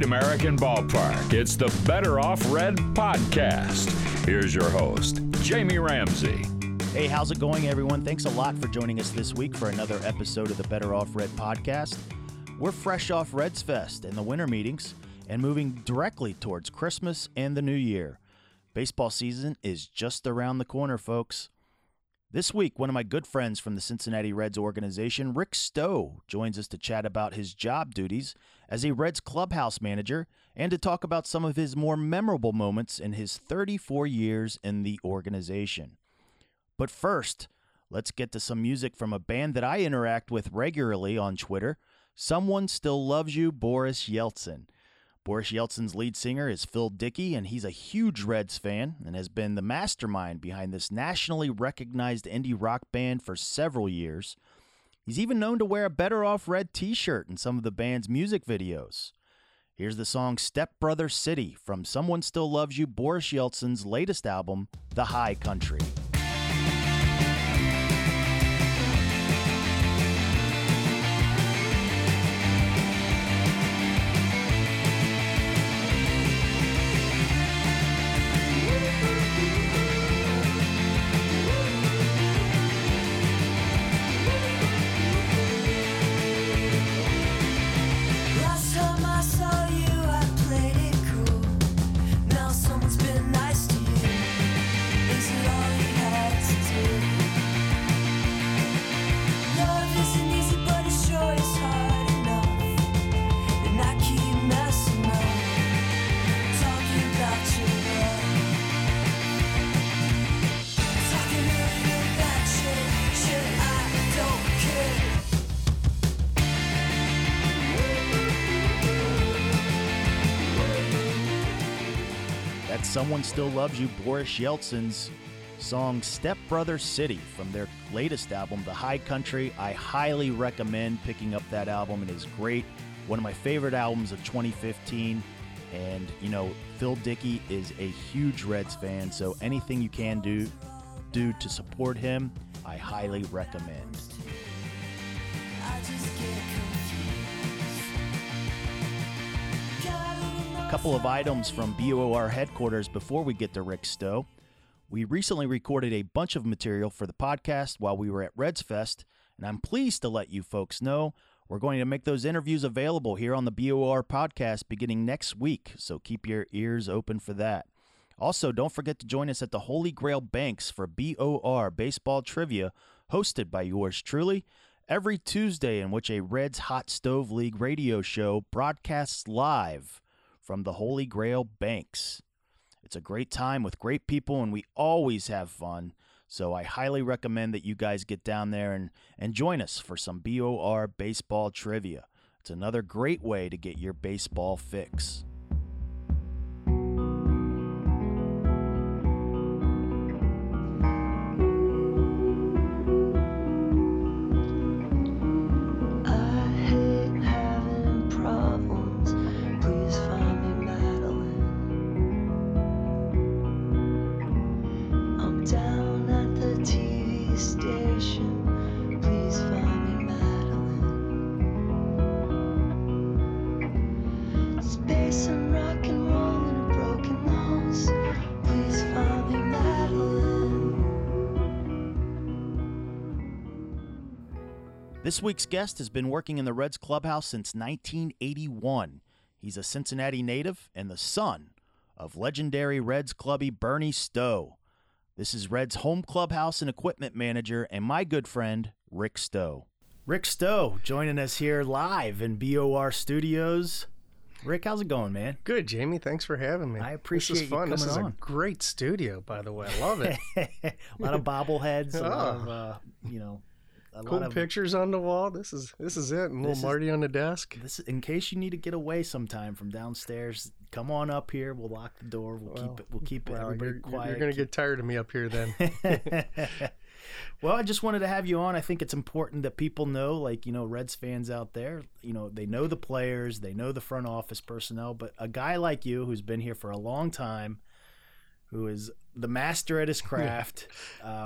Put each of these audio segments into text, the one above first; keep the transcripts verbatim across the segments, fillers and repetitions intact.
American Ballpark. It's the Better Off Red podcast. Here's your host, Jamie Ramsey. Hey, how's it going, everyone? Thanks a lot for joining us this week for another episode of the Better Off Red podcast. We're fresh off Reds Fest and the winter meetings and moving directly towards Christmas and the new year. Baseball season is just around the corner, folks. This week, one of my good friends from the Cincinnati Reds organization, Rick Stowe, joins us to chat about his job duties as a Reds clubhouse manager and to talk about some of his more memorable moments in his thirty-four years in the organization. But first, let's get to some music from a band that I interact with regularly on Twitter, Someone Still Loves You, Boris Yeltsin. Boris Yeltsin's lead singer is Phil Dickey, and he's a huge Reds fan and has been the mastermind behind this nationally recognized indie rock band for several years. He's even known to wear a Better Off Red t-shirt in some of the band's music videos. Here's the song Step Brother City from Someone Still Loves You, Boris Yeltsin's latest album, The High Country. Someone Still Loves You, Boris Yeltsin's song Step Brother City from their latest album, The High Country. I highly recommend picking up that album. It is great. One of my favorite albums of twenty fifteen. And, you know, Phil Dickey is a huge Reds fan, so anything you can do, do to support him, I highly recommend. I just get A couple of items from B O R headquarters before we get to Rick Stowe. We recently recorded a bunch of material for the podcast while we were at Reds Fest, and I'm pleased to let you folks know we're going to make those interviews available here on the B O R podcast beginning next week, so keep your ears open for that. Also, don't forget to join us at the Holy Grail Banks for B O R Baseball Trivia, hosted by yours truly, every Tuesday, in which a Reds Hot Stove League radio show broadcasts live from the Holy Grail Banks. It's a great time with great people, and we always have fun, so I highly recommend that you guys get down there and, and join us for some B O R baseball trivia. It's another great way to get your baseball fix. This week's guest has been working in the Reds clubhouse since nineteen eighty-one. He's a Cincinnati native and the son of legendary Reds clubby Bernie Stowe. This is Reds home clubhouse and equipment manager and my good friend, Rick Stowe. Rick Stowe joining us here live in B O R Studios. Rick, how's it going, man? Good, Jamie. Thanks for having me. I appreciate this is fun. you coming This is on. a great studio, by the way. I love it. A lot of bobbleheads, a Oh. lot of, uh, you know, a Cool lot of pictures on the wall. This is this is it. And little This is- Marty on the desk. This, in case you need to get away sometime from downstairs, come on up here. We'll lock the door. We'll Well, keep it. We'll keep Well, everybody you're, quiet. You're going to get tired of me up here then. Well, I just wanted to have you on. I think it's important that people know, like, you know, Reds fans out there, you know, they know the players, they know the front office personnel, but a guy like you who's been here for a long time, who is the master at his craft, um,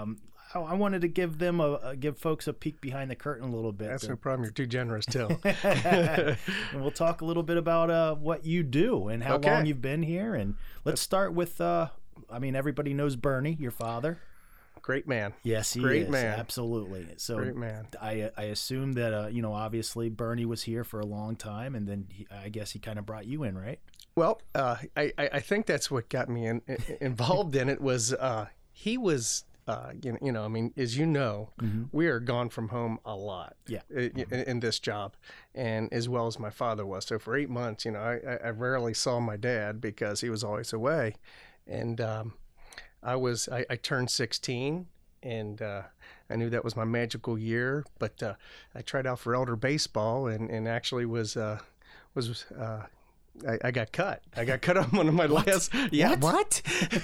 I, I wanted to give them a, a give folks a peek behind the curtain a little bit. That's to, no problem. You're too generous, too. and we'll talk a little bit about uh, what you do and how Okay. long you've been here. And let's start with, uh, I mean, everybody knows Bernie, your father. Great man. Yes, he Great is. man. Absolutely. So Great man. I I assume that, uh, you know, obviously Bernie was here for a long time, and then he, I guess he kind of brought you in, right? Well, uh, I, I I think that's what got me in, in, involved in it was uh, he was, uh, you, know, you know, I mean, as you know, Mm-hmm. we are gone from home a lot Yeah. in, in, in this job, and as well as my father was. So for eight months, you know, I, I- I rarely saw my dad because he was always away. And um, I was, I, I turned sixteen, and uh, I knew that was my magical year, but uh, I tried out for elder baseball and, and actually was, uh, was, uh, I, I got cut. I got cut on one of my last. Yeah, what?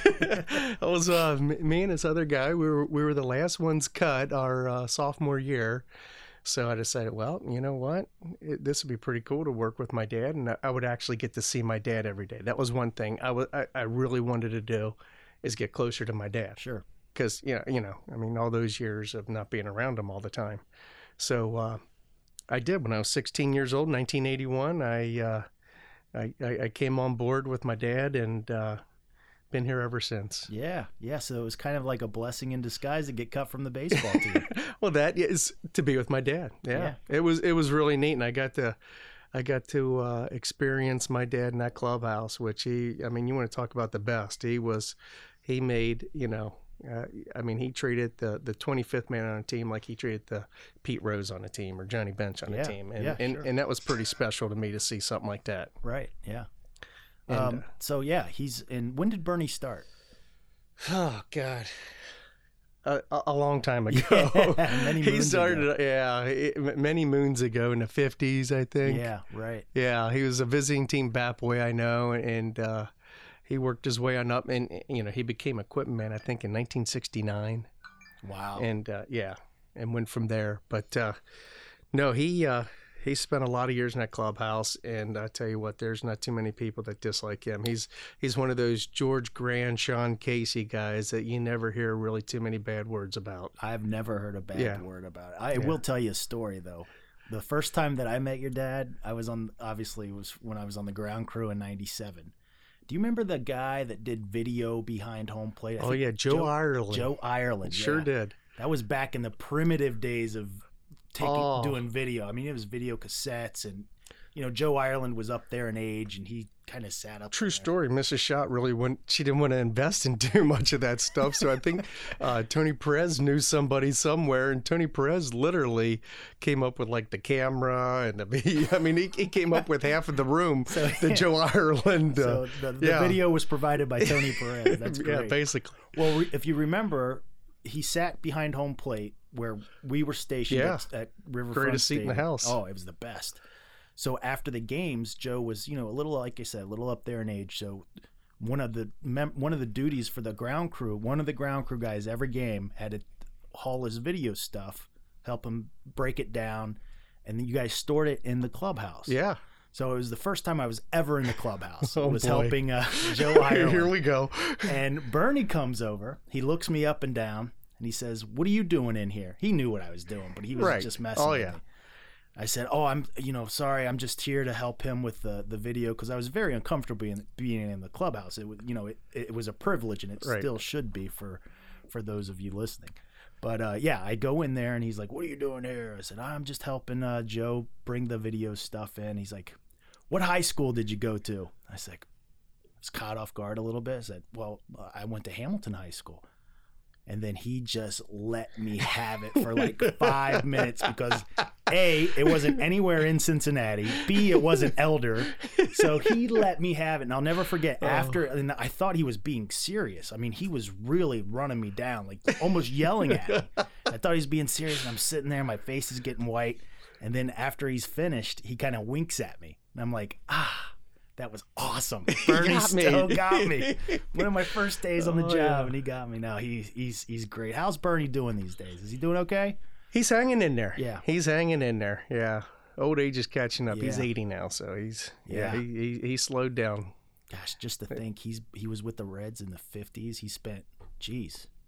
I was uh, m- me and this other guy. We were we were the last ones cut our uh, sophomore year. So I decided, well, you know what? It, this would be pretty cool to work with my dad, and I, I would actually get to see my dad every day. That was one thing I wa- I, I really wanted to do, is get closer to my dad. Sure. Because you know, you know, I mean, all those years of not being around him all the time. So uh, I did when I was sixteen years old, nineteen eighty-one. I. Uh, I, I, I came on board with my dad and uh, been here ever since. Yeah. Yeah. So it was kind of like a blessing in disguise to get cut from the baseball team. Well, that is to be with my dad. Yeah. Yeah. it was it was really neat, and I got to I got to uh, experience my dad in that clubhouse, which he. I mean, you want to talk about the best? He was, he made you know. Uh, I mean, he treated the, the twenty-fifth man on a team like he treated the Pete Rose on a team or Johnny Bench on Yeah, a team, and yeah, and, sure. and that was pretty special to me to see something like that. Right. Yeah. And, um, uh, so yeah, he's and when did Bernie start? Oh God, a, a a long time ago. Many he moons started, ago. yeah, it- m- many moons ago in the fifties, I think. Yeah. Right. Yeah, he was a visiting team bat boy, I know, and uh, he worked his way on up, and you know, he became equipment man, I think, in nineteen sixty-nine, Wow. and uh, yeah, and went from there. But uh, no, he uh, he spent a lot of years in that clubhouse, and I tell you what, there's not too many people that dislike him. He's he's one of those George Grand, Sean Casey guys that you never hear really too many bad words about. I've never heard a bad Yeah. word about it. I will tell you a story though. The first time that I met your dad, I was on obviously it was when I was on the ground crew in ninety-seven. Do you remember the guy that did video behind home plate? I Oh think yeah, Joe, Ireland. Joe Ireland. Sure yeah. did. That was back in the primitive days of taking Oh. doing video. I mean, it was video cassettes, and you know, Joe Ireland was up there in age, and he kind of sat up. True there. story. Missus Schott really went. She didn't want to invest in too much of that stuff. So I think uh, Tony Perez knew somebody somewhere, and Tony Perez literally came up with like the camera and the video. I mean, he, he came up with half of the room. So- the Joe Ireland. Uh, So the, the yeah. video was provided by Tony Perez. That's great. Yeah, basically. Well, re- if you remember, he sat behind home plate where we were stationed Yeah. at, at Riverfront Greatest seat in the Stadium. house. Oh, it was the best. So after the games, Joe was, you know, a little, like I said, a little up there in age. So one of the mem- one of the duties for the ground crew, one of the ground crew guys every game had to haul his video stuff, help him break it down, and then you guys stored it in the clubhouse. Yeah. So it was the first time I was ever in the clubhouse. Oh, was boy. helping uh, Joe Ireland. Here we go. And Bernie comes over. He looks me up and down, and he says, "What are you doing in here?" He knew what I was doing, but he was Right. just messing Oh, with yeah. me. I said, "Oh, I'm, you know, sorry. I'm just here to help him with the, the video because I was very uncomfortable being, being in the clubhouse. It was, you know, it, it was a privilege, and it Right. still should be for for those of you listening." But uh, yeah, I go in there, and he's like, "What are you doing here?" I said, "I'm just helping uh, Joe bring the video stuff in." He's like, "What high school did you go to?" I said, I was caught off guard a little bit. I said, "Well, uh, I went to Hamilton High School." And then he just let me have it for like five minutes because A, it wasn't anywhere in Cincinnati. B, it wasn't Elder. So he let me have it. And I'll never forget after, and I thought he was being serious. I mean, he was really running me down, like almost yelling at me. I thought he was being serious, and I'm sitting there, my face is getting white. And then after he's finished, he kind of winks at me. And I'm like, ah. That was awesome. Bernie got me. still got me. One of my first days on the Oh, job, yeah. and he got me. Now he's he's he's great. How's Bernie doing these days? Is he doing okay? He's hanging in there. Yeah. He's hanging in there. Yeah. Old age is catching up. He's Yeah. eighty now, so he's yeah, Yeah. he, he he slowed down. Gosh, just to think he's he was with the Reds in the fifties. He spent, geez,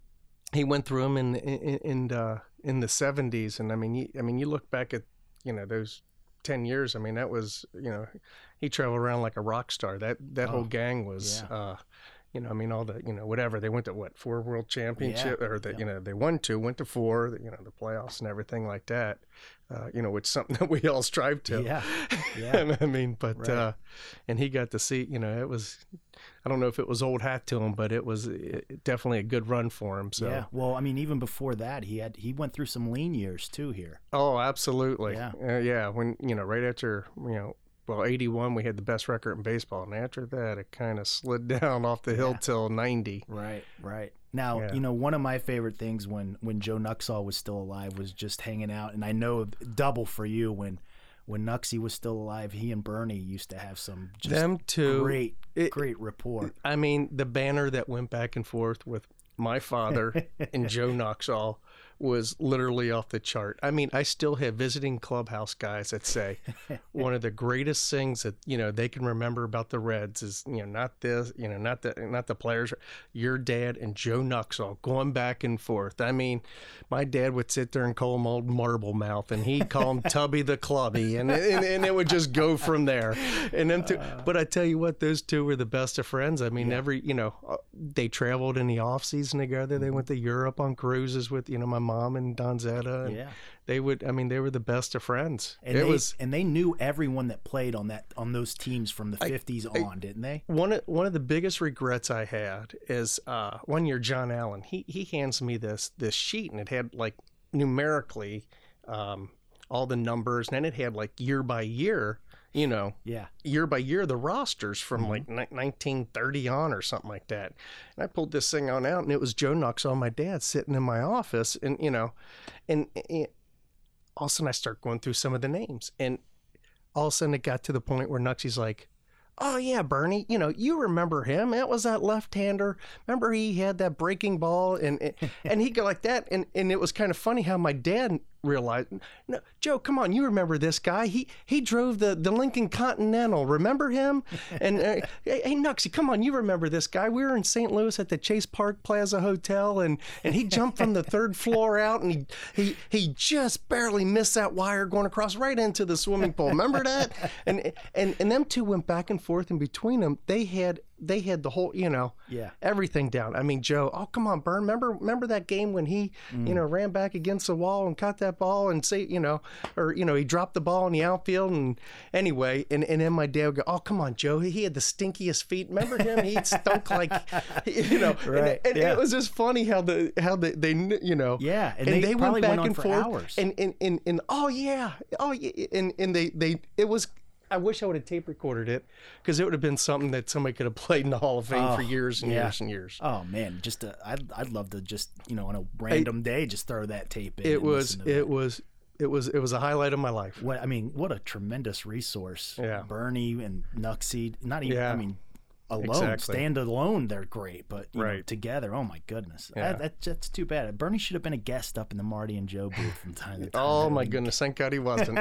he went through them in in in, uh, in the seventies, and I mean, you, I mean, you look back at you know those ten years. I mean, that was you know, he traveled around like a rock star. That that oh, whole gang was. Yeah. Uh, You know, I mean, all the, you know, whatever. They went to, what, four world championship, yeah, or, the, yeah. you know, they won two, went to four, you know, the playoffs and everything like that, uh, you know, which is something that we all strive to. Yeah, yeah. I mean, but, right. uh, and he got to see, you know, it was, I don't know if it was old hat to him, but it was definitely a good run for him. So. Yeah, well, I mean, even before that, he had, he went through some lean years, too, here. Oh, absolutely. Yeah. Uh, yeah, when, you know, right after, you know, well, eighty-one, we had the best record in baseball. And after that, it kind of slid down off the hill yeah. till ninety. Right, right. Now, yeah. you know, one of my favorite things when, when Joe Nuxhall was still alive was just hanging out. And I know double for you when when Nuxie was still alive, he and Bernie used to have some just Them two, great, it, great rapport. I mean, the banner that went back and forth with my father and Joe Nuxhall was literally off the chart. I mean, I still have visiting clubhouse guys that say one of the greatest things that, you know, they can remember about the Reds is, you know, not this, you know, not the, not the players, your dad and Joe Nuxhall going back and forth. I mean, my dad would sit there and call him old Marble Mouth, and he'd call him Tubby the Clubby, and, and, and it would just go from there. And them two, but I tell you what, those two were the best of friends. I mean, yeah. every, you know, they traveled in the off season together. They went to Europe on cruises with, you know, my mom and Donzetta. And yeah. They would, I mean, they were the best of friends. And it they, was, and they knew everyone that played on that, on those teams from the I, fifties I, on, didn't they? One of, one of the biggest regrets I had is uh, one year, John Allen, he, he hands me this, this sheet, and it had like numerically um, all the numbers, and then it had like year by year, you know, yeah, year by year, the rosters from mm-hmm. like nineteen thirty on or something like that. And I pulled this thing on out, and it was Joe Nuxhall, my dad, sitting in my office, and, you know, and, and all of a sudden I start going through some of the names, and all of a sudden it got to the point where Nuxie's like, oh yeah, Bernie, you know, you remember him. That was that left-hander. Remember he had that breaking ball, and and he'd go like that. And, and it was kind of funny how my dad realized, no, Joe, come on, you remember this guy. He he drove the, the Lincoln Continental. Remember him? And uh, hey, hey, Nuxie, come on, you remember this guy. We were in Saint Louis at the Chase Park Plaza Hotel, and, and he jumped from the third floor out, and he, he he just barely missed that wire going across right into the swimming pool. Remember that? And and and them two went back and forth in between them. They had they had the whole, you know, yeah, everything down. I mean, Joe, oh, come on, Bern. Remember, remember that game when he, mm. you know, ran back against the wall and caught that ball and say, you know, or, you know, he dropped the ball in the outfield. And anyway, and, and then my dad would go, oh, come on, Joe. He had the stinkiest feet. Remember him? He stunk like, you know, right. and, and yeah. it was just funny how the, how they, they you know, yeah. And, and they, they probably went back went on and for forth hours. And, and, and, and, oh yeah. Oh yeah. And, and they, they, it was, I wish I would have tape recorded it, because it would have been something that somebody could have played in the Hall of Fame oh, for years and yeah. years and years. Oh man, just uh, I'd I'd love to just, you know, on a random I, day just throw that tape in. It was it that. was it was it was a highlight of my life. What I mean, what a tremendous resource. Yeah, Bernie and Nuxie, not even. Yeah. I mean. Alone, exactly. stand alone, they're great, but you right. know, together, oh my goodness, yeah. that, that, that's too bad. Bernie should have been a guest up in the Marty and Joe booth from time to time. Oh my goodness, thank God he wasn't.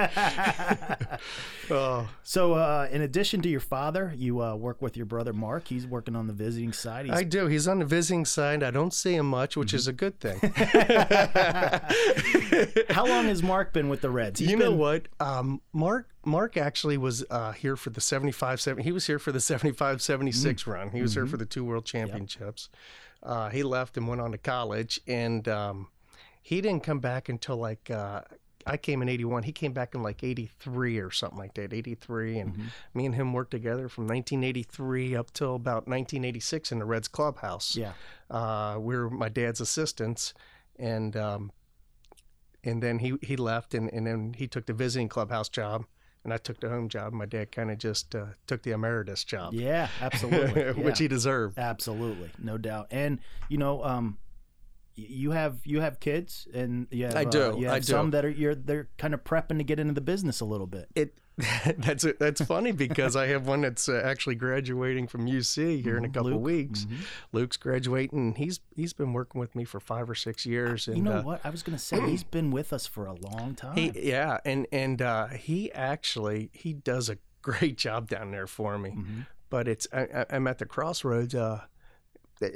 oh. So, uh, in addition to your father, you uh, work with your brother Mark. He's working on the visiting side. He's... I do. He's on the visiting side. I don't see him much, which mm-hmm. is a good thing. How long has Mark been with the Reds? He's you been... know what, um, Mark. Mark actually was uh, here for the seventy-five seventy. He was here for the seventy-five seventy-six mm. run. He was mm-hmm. here for the two World Championships. Yep. Uh, he left and went on to college, and um, he didn't come back until like uh, I came in eighty-one. He came back in like eighty-three or something like that, eighty-three. And mm-hmm. me and him worked together from nineteen eighty-three up till about nineteen eighty-six in the Reds clubhouse. Yeah, uh, we were my dad's assistants, and um, and then he he left, and, and then he took the visiting clubhouse job. And I took the home job. My dad kind of just uh, took the emeritus job. Yeah, absolutely. Which yeah. he deserved. Absolutely, no doubt. And you know, um, you have you have kids, and you have, I do. Uh, you have I some do. that are you're they're kind of prepping to get into the business a little bit. It that's that's funny because I have one that's uh, actually graduating from U C here in a couple Luke. of weeks. Mm-hmm. Luke's graduating. He's he's been working with me for five or six years. And, you know uh, what? I was going to say he's been with us for a long time. He, yeah, and and uh, he actually he does a great job down there for me. Mm-hmm. But it's I, I'm at the crossroads. Uh,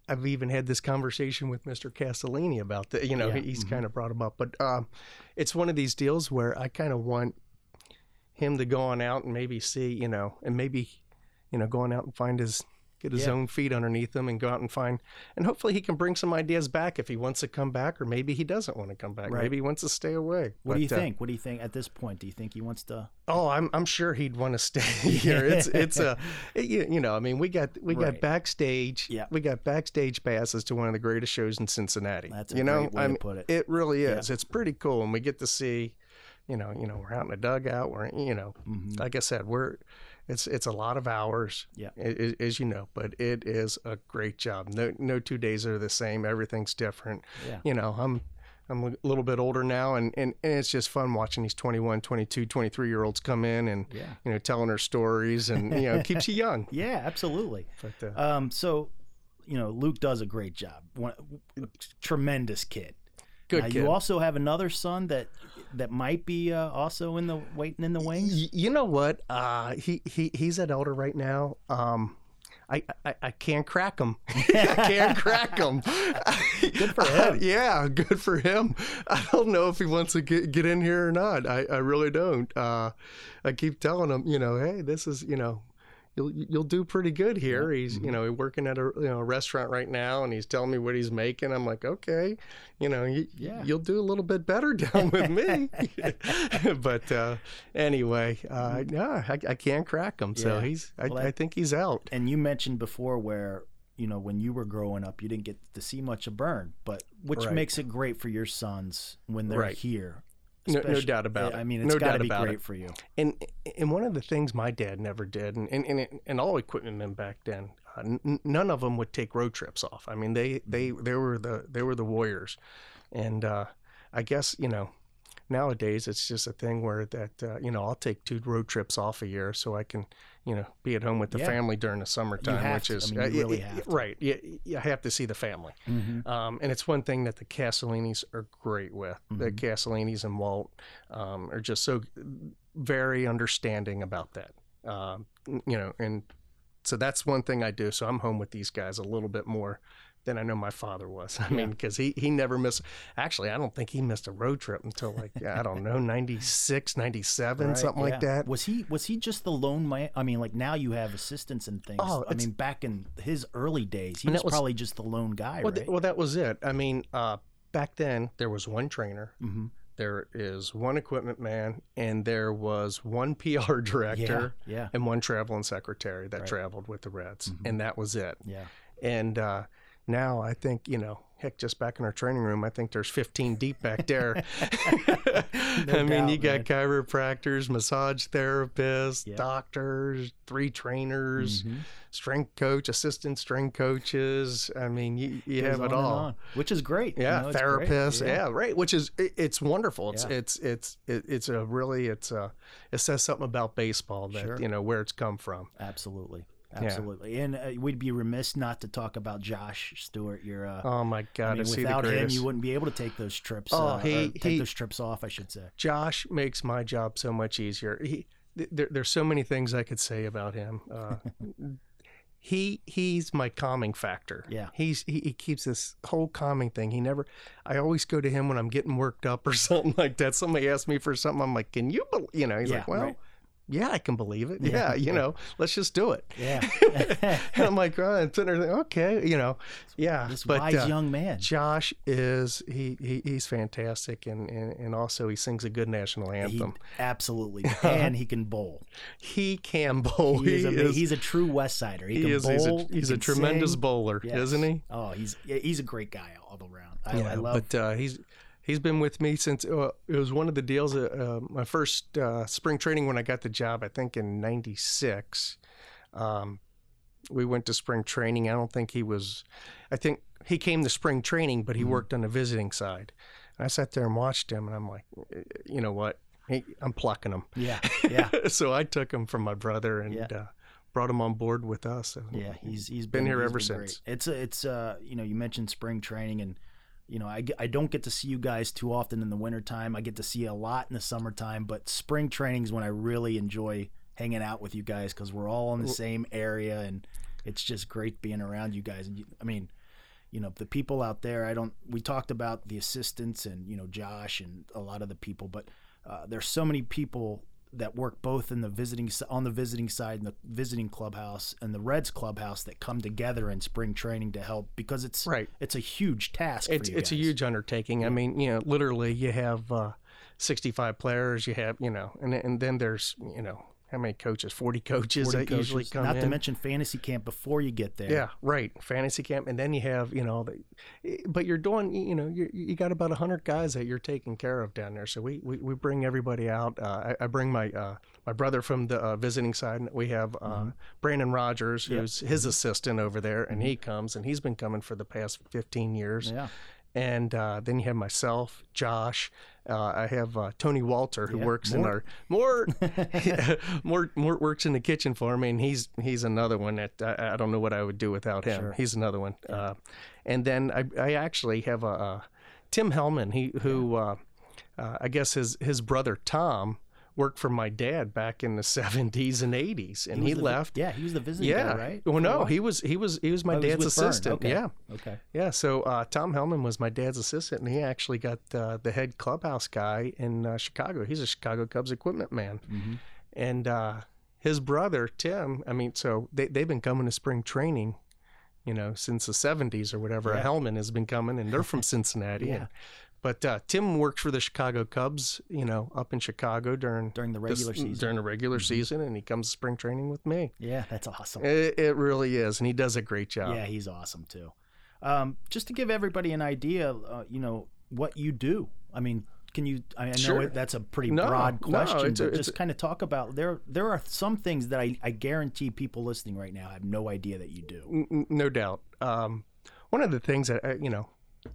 I've even had this conversation with Mister Castellini about that. You know, Yeah. he's Mhm. kind of brought him up, but um, it's one of these deals where I kind of want him to go on out and maybe see, you know, and maybe, you know, going out and find his, get his Yeah. own feet underneath him and go out and find, and hopefully he can bring some ideas back if he wants to come back, or maybe he doesn't want to come back. Right. Maybe he wants to stay away. What do you But, uh, think? What do you think at this point? Do you think he wants to? Oh, I'm I'm sure he'd want to stay here. It's it's a it, you you know I mean we got we Right. got backstage Yeah. we got backstage passes to one of the greatest shows in Cincinnati. That's a you know great way I to mean, put it. It really Yeah. is. It's pretty cool, and we get to see, you know you know we're out in the dugout. We're you know Mhm. like I said we're it's it's a lot of hours. Yeah. a- a- as you know, but it is a great job. No no two days are the same. Everything's different. Yeah. You know I'm. I'm a little bit older now, and, and, and it's just fun watching these twenty-one, twenty-two, twenty-three year olds come in and, Yeah. you know, telling their stories, and, you know, it keeps you young. Yeah, absolutely. But, uh, Um, so, you know, Luke does a great job. One, tremendous kid. good Now, kid. you also have another son that that might be uh, also in the waiting in the wings. Y- you know what? Uh, he, he, he's at Elder right now. Um, I, I, I can't crack him. I can't crack him. Good for him. yeah, good for him. I don't know if he wants to get, get in here or not. I, I really don't. Uh, I keep telling him, you know, hey, this is, you know, you'll you'll do pretty good here. He's, you know, working at a you know restaurant right now, and he's telling me what he's making. I'm like, okay, you know, you, Yeah. you'll do a little bit better down with me. but uh, anyway, uh, yeah, I, I can't crack him. So Yeah. he's, I, Well, that- I think he's out. And you mentioned before where, you know, when you were growing up, you didn't get to see much of Burn, but which Right. makes it great for your sons when they're Right. here. No, no Especially- doubt about it. I mean, it's No got to doubt be about great it. for you. And and one of the things my dad never did, and and, and, it- and all equipment men back then, uh, n- none of them would take road trips off. I mean, they they they were the they were the warriors, and uh, I guess you know nowadays it's just a thing where that uh, you know I'll take two road trips off a year so I can you know be at home with the Yeah. family during the summertime, have which to. is I mean, you uh, really y- y- have to. right. You, you have to see the family. Mhm. Um, and it's one thing that the Castellinis are great with. The Mhm. Castellinis and Walt um, are just so very understanding about that. Um, you know, and so that's one thing I do. So I'm home with these guys a little bit more than I know my father was. I mean, because he, he never missed. Actually, I don't think he missed a road trip until like I don't know ninety-six, ninety-seven, Right, something yeah. like that. Was he was he just the lone man? I mean, like now you have assistants and things. Oh, I it's- mean, back in his early days, he And was, that was- probably just the lone guy, Well, right? th- well, that was it. I mean, uh, back then there was one trainer. mm-hmm. There is one equipment man, and there was one P R director, Yeah, yeah. and one traveling secretary that Right. traveled with the Reds, Mhm. and that was it. Yeah. And uh, now I think you know, heck, just back in our training room, I think there's fifteen deep back there. I mean, you doubt, got chiropractors, massage therapists, Yeah. doctors, three trainers, Mhm. strength coach, assistant strength coaches. I mean, you, you Goes have it on and all. on, which is great. you Yeah, know, it's great. therapists. Yeah. right. Which is it, it's wonderful. It's Yeah. it's it's it, it's a really it's a it says something about baseball that Sure. you know where it's come from. Absolutely. Absolutely. And uh, we'd be remiss not to talk about Josh Stewart. Your, uh, Oh my God! I mean, is he the without him, greatest? you wouldn't be able to take those trips. Oh, uh, he- or take he- those trips off, I should say. Josh makes my job so much easier. He th- there, there's so many things I could say about him. Uh, he he's my calming factor. Yeah. He's he, he keeps this whole calming thing. He never. I always go to him when I'm getting worked up or something like that. Somebody asks me for something. I'm like, can you? Bel-? You know, he's Yeah, like, well. right. Yeah, I can believe it. Yeah. Yeah, you know, let's just do it. Yeah. And I'm like, oh, and sitting there thinking, okay, you know, yeah. This but wise uh, young man. Josh is he, he he's fantastic, and, and and also he sings a good national He anthem. absolutely and he can bowl. He can bowl. He is He ama- is- he's a true West Sider. He, he can is- bowl. he's a, he he's a can tremendous sing. bowler, Yes. isn't he? Oh, he's yeah, he's a great guy all around. I, Yeah, I love. but uh, he's he's been with me since uh, it was one of the deals. Uh, uh, my first uh, spring training when I got the job, I think in ninety-six. Um, we went to spring training. I don't think he was. I think he came to spring training, but he Mhm. worked on the visiting side. And I sat there and watched him, and I'm like, you know what? He, I'm plucking him. yeah, yeah, So I took him from my brother and Yeah. uh, brought him on board with us. And yeah. He's he's been here he's ever been since. great. It's a, it's uh you know you mentioned spring training and. You know, I, get- I don't get to see you guys too often in the wintertime. I get to see you a lot in the summertime, but spring training is when I really enjoy hanging out with you guys because we're all in the same area and it's just great being around you guys. And you, I mean, you know, the people out there, I don't, we talked about the assistants and, you know, Josh and a lot of the people, but uh, there's so many people that work both in the visiting, on the visiting side and the visiting clubhouse and the Reds clubhouse that come together in spring training to help, because it's, right. it's a huge task. It's, for you it's guys. a huge undertaking. Yeah. I mean, you know, literally you have uh, sixty-five players, you have, you know, and, and then there's, you know, how many coaches? forty coaches forty that coaches, usually come not in. to mention fantasy camp before you get there. Yeah, right. Fantasy camp. And then you have, you know, the, but you're doing, you know, you you got about one hundred guys that you're taking care of down there. So we, we, we bring everybody out. Uh, I, I bring my uh, my brother from the uh, visiting side. We have uh, mm-hmm. Brandon Rogers, who's yep. his assistant over there, and mm-hmm. he comes, and he's been coming for the past fifteen years. Yeah. And uh, then you have myself, Josh. Uh, I have uh, Tony Walter, who yeah, works more. in our more, more, more works in the kitchen for me, and he's he's another one that I, I don't know what I would do without him. Sure. He's another one. Yeah. Uh, and then I, I actually have a, a Tim Hellman. He who uh, uh, I guess his his brother Tom worked for my dad back in the seventies and eighties, and he, he the, left. Yeah, he was the visiting yeah. guy, right? Well, no, he was he was he was my oh, dad's was assistant. Okay. Yeah, okay, yeah. So uh, Tom Hellman was my dad's assistant, and he actually got uh, the head clubhouse guy in uh, Chicago. He's a Chicago Cubs equipment man, mm-hmm. and uh, his brother Tim. I mean, so they they've been coming to spring training, you know, since the seventies or whatever. Yeah. Hellman has been coming, and they're from Cincinnati. yeah. And, But uh, Tim works for the Chicago Cubs, you know, up in Chicago during during the regular this, season. During the regular mm-hmm. season, and he comes to spring training with me. Yeah, that's awesome. It, it really is, and he does a great job. Yeah, he's awesome too. Um, just to give everybody an idea, uh, you know, what you do. I mean, can you? I, I know Sure. it, that's a pretty No, broad question, no, it's a- but it's just a- kind of talk about there. There are some things that I, I guarantee people listening right now have no idea that you do. N- no doubt. Um, one of the things that uh, you know.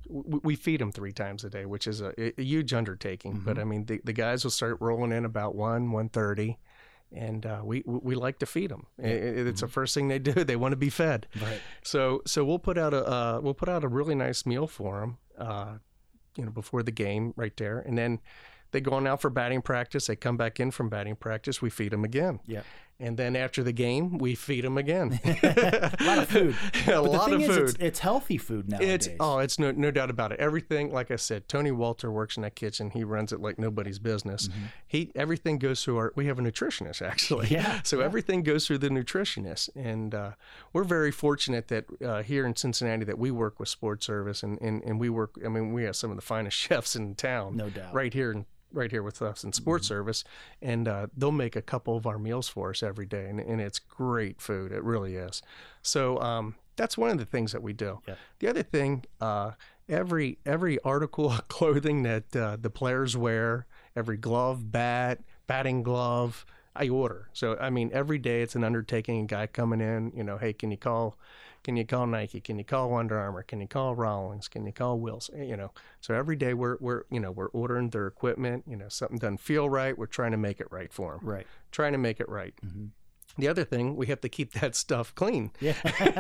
We feed them three times a day, which is a, a huge undertaking. Mm-hmm. But I mean, the, the guys will start rolling in about one, one thirty, and uh, we we like to feed them. It, it's mm-hmm. the first thing they do. They want to be fed. Right. So so we'll put out a uh, we'll put out a really nice meal for them, uh, you know, before the game right there, and then they go on out for batting practice. They come back in from batting practice. We feed them again. Yeah. And then after the game, we feed them again. a lot of food. a but lot the thing of is, food. It's, it's healthy food nowadays. It's oh, it's no no doubt about it. Everything, like I said, Tony Walter works in that kitchen. He runs it like nobody's business. Mm-hmm. He everything goes through our. We have a nutritionist actually. Yeah. So yeah. everything goes through the nutritionist, and uh, we're very fortunate that uh, here in Cincinnati that we work with Sports Service, and, and and we work. I mean, we have some of the finest chefs in town. No doubt. Right here in. right here with us in Sports mm-hmm. Service, and uh, they'll make a couple of our meals for us every day, and, and it's great food. It really is. So um, that's one of the things that we do. Yeah. The other thing, uh, every every article of clothing that uh, the players wear, every glove, bat, batting glove, I order. So I mean, every day it's an undertaking. A guy coming in, you know, hey, can you call? Can you call Nike? Can you call Under Armour? Can you call Rawlings? Can you call Wills? You know, so every day we're we're you know we're ordering their equipment. You know, something doesn't feel right, we're trying to make it right for them. Right. Trying to make it right. Mm-hmm. The other thing, we have to keep that stuff clean. Yeah.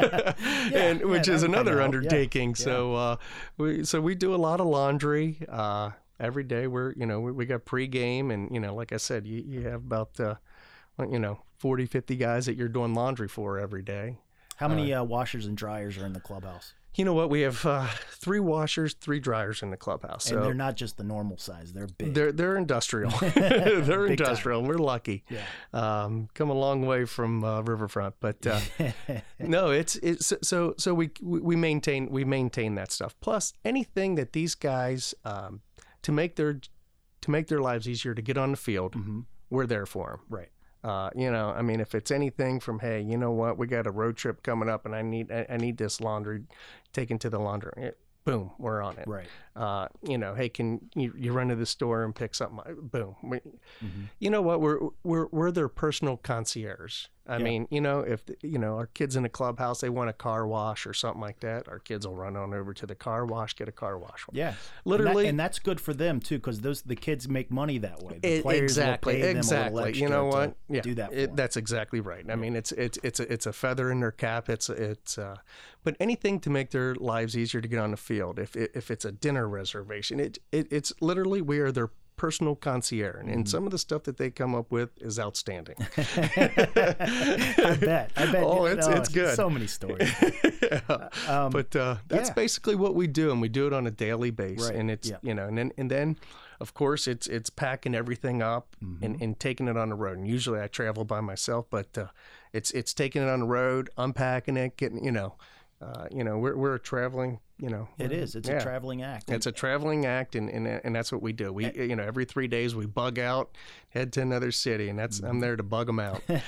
and yeah, which yeah, is another help. undertaking. Yeah. So uh, we so we do a lot of laundry. Uh, every day we're you know we, we got pregame, and you know like I said, you you have about uh, you know forty, fifty guys that you're doing laundry for every day. How many uh, washers and dryers are in the clubhouse? You know what? We have uh, three washers, three dryers in the clubhouse. So and they're not just the normal size; they're big. They're they're industrial. they're Big industrial. time. We're lucky. Yeah. Um, come a long way from uh, Riverfront, but uh, no, it's it's so so we we maintain we maintain that stuff. Plus, anything that these guys um, to make their to make their lives easier to get on the field, mm-hmm. we're there for them. Right. Uh, you know, I mean, if it's anything from, hey, you know what, we got a road trip coming up, and I need I, I need this laundry taken to the laundry. It, boom, we're on it. Right. Uh, you know, hey, can you, you run to the store and pick something? Boom. We, mm-hmm. You know what? We're we're we're their personal concierge. I Yeah. mean, you know, if you know our kids in the clubhouse, they want a car wash or something like that, our kids will run on over to the car wash, get a car wash. Yeah, literally, and, that, and that's good for them too, because those the kids make money that way. The It, players exactly, will pay them exactly. a little extra You know what? to Yeah, do that. For it, them. that's exactly right. I mean, it's it's it's a, it's a feather in their cap. It's it's, uh, but anything to make their lives easier to get on the field. If if it's a dinner reservation, it, it it's literally we are their personal concierge, and, and some of the stuff that they come up with is outstanding. I bet. I bet. Oh, it's oh, it's good. So many stories. yeah. um, but uh, that's yeah. basically what we do, and we do it on a daily basis. Right. And it's Yeah. you know, and then and then, of course, it's it's packing everything up Mm-hmm. and, and taking it on the road. And usually I travel by myself, but uh, it's it's taking it on the road, unpacking it, getting you know, uh, you know, we're we're traveling. You know, It is. It's yeah. a traveling act. It's a traveling act, and, and and that's what we do. We you know every three days we bug out, head to another city, and that's I'm there to bug them out. like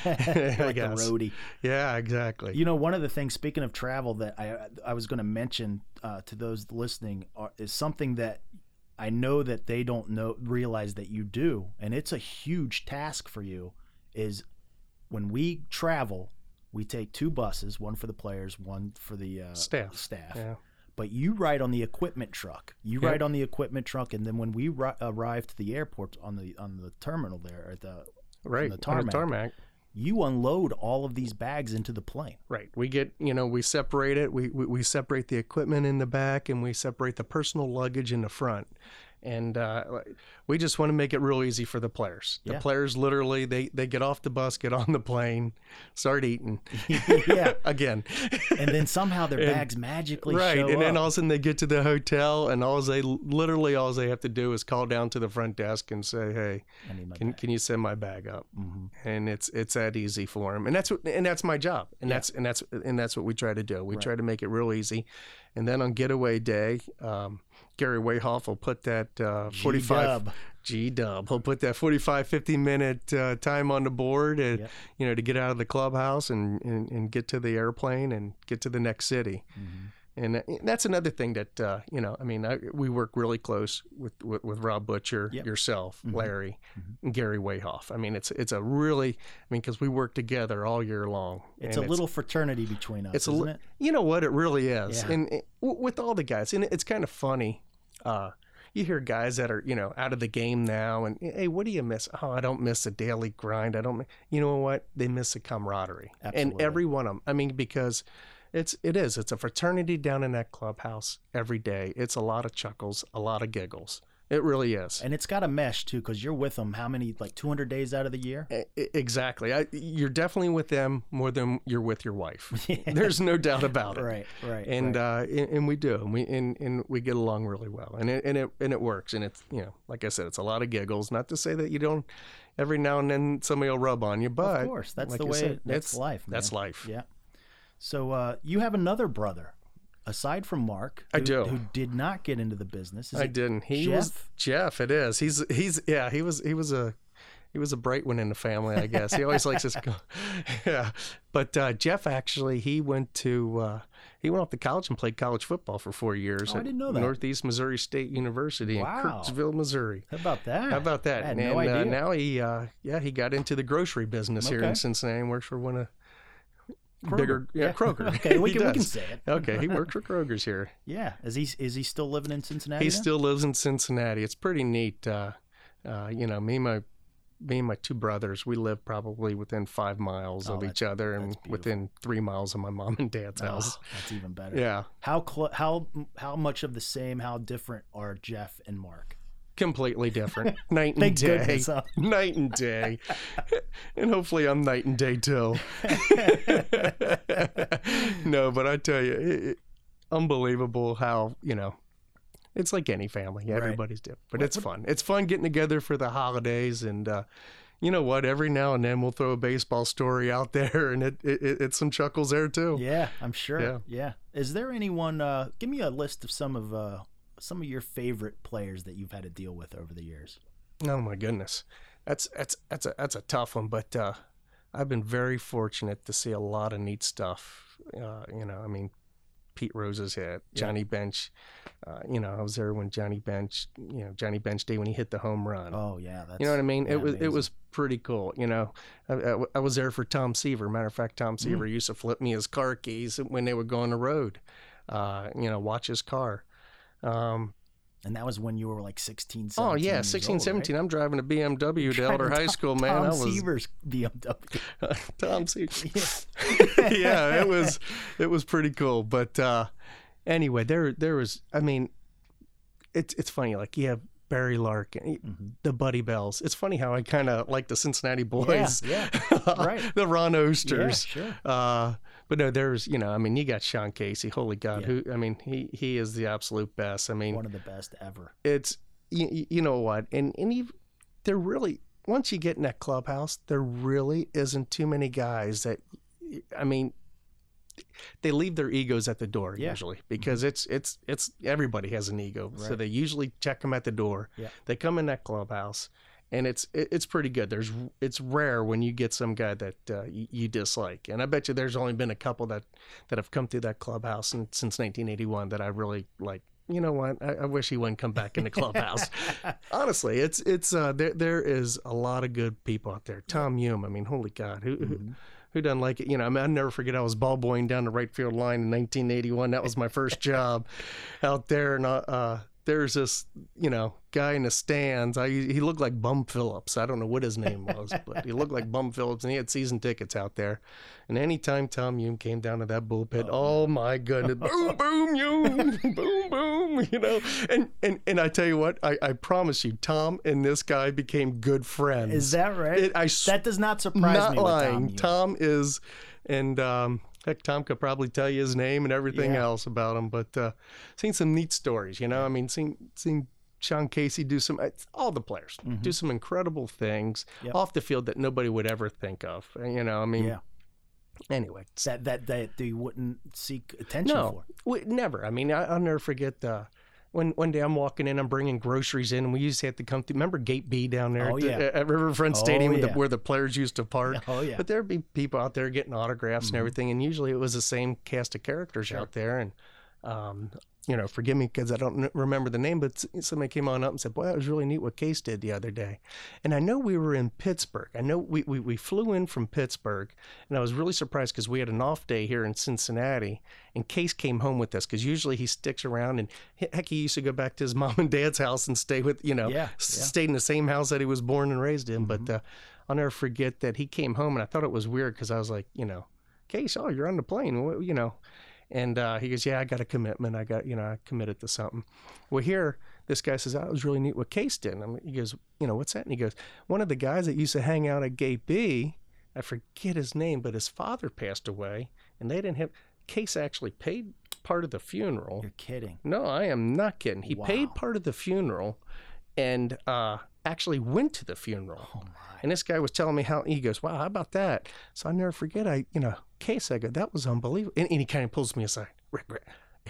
a roadie. Yeah, exactly. You know, one of the things, speaking of travel, that I I was going to mention uh, to those listening are, is something that I know that they don't know realize that you do, and it's a huge task for you. Is when we travel, we take two buses, one for the players, one for the uh, staff. Staff. Yeah. But you ride on the equipment truck. You Yep. ride on the equipment truck, and then when we ri- arrive to the airport on the on the terminal there at the Right. on the on tarmac, the tarmac. you unload all of these bags into the plane. Right. We get, you know, we separate it. We, we, we separate the equipment in the back, and we separate the personal luggage in the front. And uh, we just want to make it real easy for the players. The Yeah. players literally, they, they get off the bus, get on the plane, start eating. Yeah. Again. And then somehow their bags magically Right. show And then up. all of a sudden they get to the hotel, and all they literally all they have to do is call down to the front desk and say, "Hey, I need my can bag. can you send my bag up?" Mhm. And it's it's that easy for them. And that's what and that's my job. And Yeah. that's and that's and that's what we try to do. We Right. try to make it real easy. And then on getaway day, um, Gary Wayhoff will put that uh, forty-five G-dub. G-dub. He'll put that forty-five, fifty minute uh, time on the board, and, Yep. you know, to get out of the clubhouse and, and, and get to the airplane and get to the next city. Mm-hmm. And uh, that's another thing that, uh, you know, I mean, I, we work really close with, with, with Rob Butcher, Yep. yourself, Mhm. Larry, Mhm. and Gary Wayhoff. I mean, it's it's a really, I mean, because we work together all year long. It's and a little fraternity between us, it's a isn't li- it? You know what? It really is. Yeah. And it, w- with all the guys, and it's kind of funny. Uh, you hear guys that are, you know, out of the game now, and hey, what do you miss? Oh, I don't miss the daily grind. I don't. mi-" You know what? They miss the camaraderie, and Absolutely. every one of them. I mean, because it's it is. It's a fraternity down in that clubhouse every day. It's a lot of chuckles, a lot of giggles. It really is. And it's got a mesh too, because you're with them how many, like two hundred days out of the year? E- e- Exactly. I, you're definitely with them more than you're with your wife. Yeah. There's no doubt about it. Right, right. And right. uh, and, and we do, and we and, and we get along really well, and it and it and it works, and it's, you know, like I said, it's a lot of giggles. Not to say that you don't. Every now and then somebody will rub on you, but of course, that's like the you way. said, that's it's life. Man. That's life. Yeah. So uh, you have another brother, aside from Mark. I who, do. Who did not get into the business. Is I it didn't. He Jeff? was Jeff. It is. He's he's yeah. He was he was a. He was a bright one in the family, I guess. He always likes to go, yeah. But uh, Jeff actually, he went to uh, he went off to college and played college football for four years Oh, I at didn't know that. Northeast Missouri State University Wow. in Kirksville, Missouri. How about that? How about that? I had and no uh, idea. now he, uh, yeah, he got into the grocery business here Okay. in Cincinnati and works for one of Kroger. bigger, yeah, Yeah. Kroger. Okay, we He can, we can does. say it. Okay, he works for Kroger's here. Yeah. Is he is he still living in Cincinnati? He now? still lives in Cincinnati. It's pretty neat. Uh, uh, you know, me and my me and my two brothers, we live probably within five miles Oh, of each that's- other, and that's beautiful. within three miles of my mom and dad's Oh, house. that's even better. Yeah, How cl- how how much of the same? How different are Jeff and Mark? completely different. Night and Thank day. goodness, huh? Night and day. And hopefully I'm night and day too. No, but I tell you, it, it, unbelievable how, you know, it's like any family. Right. Everybody's different, but What- it's what- fun. It's fun getting together for the holidays, and uh, you know what? Every now and then we'll throw a baseball story out there, and it, it, it it's some chuckles there too. Yeah, I'm sure. Yeah. Yeah. Is there anyone? Uh, give me a list of some of uh, some of your favorite players that you've had to deal with over the years. Oh my goodness, that's that's that's a that's a tough one. But uh, I've been very fortunate to see a lot of neat stuff. Uh, you know, I mean, Pete Rose's hit, Johnny Bench. Uh, you know, I was there when Johnny Bench. You know, Johnny Bench Day when he hit the home run. Oh yeah, that's You know what I mean? yeah, it was amazing. it was pretty cool. You know, I, I, I was there for Tom Seaver. Matter of fact, Tom Seaver used to flip me his car keys when they would go on the road. Uh, you know, watch his car. Um, And that was when you were like sixteen, oh seventeen yeah, years sixteen, old, seventeen. Right? I'm driving a B M W to Elder Driving High Tom- School, man. Tom I was Seaver's B M W. Tom Seaver. Yeah, it was it was pretty cool. But uh, anyway, there there was. I mean, it's it's funny. Like you have Barry Larkin, mm-hmm. the Buddy Bells. It's funny how I kind of like the Cincinnati boys. Yeah, yeah. Right. The Ron Osters. Yeah, sure. Uh, but no, there's, you know, I mean, you got Sean Casey. Holy God. Yeah. Who, I mean, he, he is the absolute best. I mean, one of the best ever. It's, you, you know what? And, and he, they're really, once you get in that clubhouse, there really isn't too many guys that, I mean, they leave their egos at the door yeah. usually because mm-hmm. it's it's it's everybody has an ego, right. So they usually check them at the door. Yeah. They come in that clubhouse, and it's it, it's pretty good. There's it's rare when you get some guy that uh, you, you dislike, and I bet you there's only been a couple that, that have come through that clubhouse and, since nineteen eighty-one that I really like. You know what? I, I wish he wouldn't come back in the clubhouse. Honestly, it's it's uh, there there is a lot of good people out there. Tom Hume, I mean, holy God, who. Mm-hmm. who Who doesn't like it? You know, I mean, I'll never forget I was ball boying down the right field line in nineteen eighty-one. That was my first job out there. And uh, there's this, you know, guy in the stands. I He looked like Bum Phillips. I don't know what his name was, but he looked like Bum Phillips, and he had season tickets out there. And anytime Tom Hume came down to that bullpen, oh, oh my goodness, boom, boom, Hume, boom, boom, you know. And and, and I tell you what, I, I promise you, Tom and this guy became good friends. Is that right? It, I, that does not surprise not me. Not lying. With Tom, Tom is, and um, heck, Tom could probably tell you his name and everything yeah. else about him. But uh, seen some neat stories, you know. I mean, seen seen Sean Casey do some, all the players mm-hmm. do some incredible things yep. off the field that nobody would ever think of. You know, I mean. Yeah. Anyway, that that that you wouldn't seek attention no, for. We, never. I mean, I, I'll never forget uh, when one day I'm walking in, I'm bringing groceries in, and we used to have to come through. Remember Gate B down there oh, at, yeah. the, at Riverfront oh, Stadium, yeah. the, where the players used to park. Oh yeah. But there'd be people out there getting autographs mm-hmm. and everything, and usually it was the same cast of characters sure. out there. And um, you know, forgive me because I don't remember the name, but somebody came on up and said, boy, that was really neat what Case did the other day. And I know we were in Pittsburgh. I know we, we, we flew in from Pittsburgh, and I was really surprised because we had an off day here in Cincinnati, and Case came home with us because usually he sticks around, and heck, he used to go back to his mom and dad's house and stay with, you know, yeah, yeah. stayed in the same house that he was born and raised in. Mm-hmm. But uh, I'll never forget that he came home, and I thought it was weird because I was like, you know, Case, oh, you're on the plane, what, you know. And uh, he goes, yeah, I got a commitment. I got, you know, I committed to something. Well, here, this guy says, oh, it was really neat what Case did. And he goes, you know, what's that? And he goes, one of the guys that used to hang out at Gate B, I forget his name, but his father passed away, and they didn't have, Case actually paid part of the funeral. You're kidding. No, I am not kidding. He wow. paid part of the funeral and uh, actually went to the funeral. Oh, my. And this guy was telling me how, he goes, wow, how about that? So I never forget, I, you know, Case, I go, that was unbelievable. And, and he kind of pulls me aside. Rick, Rick,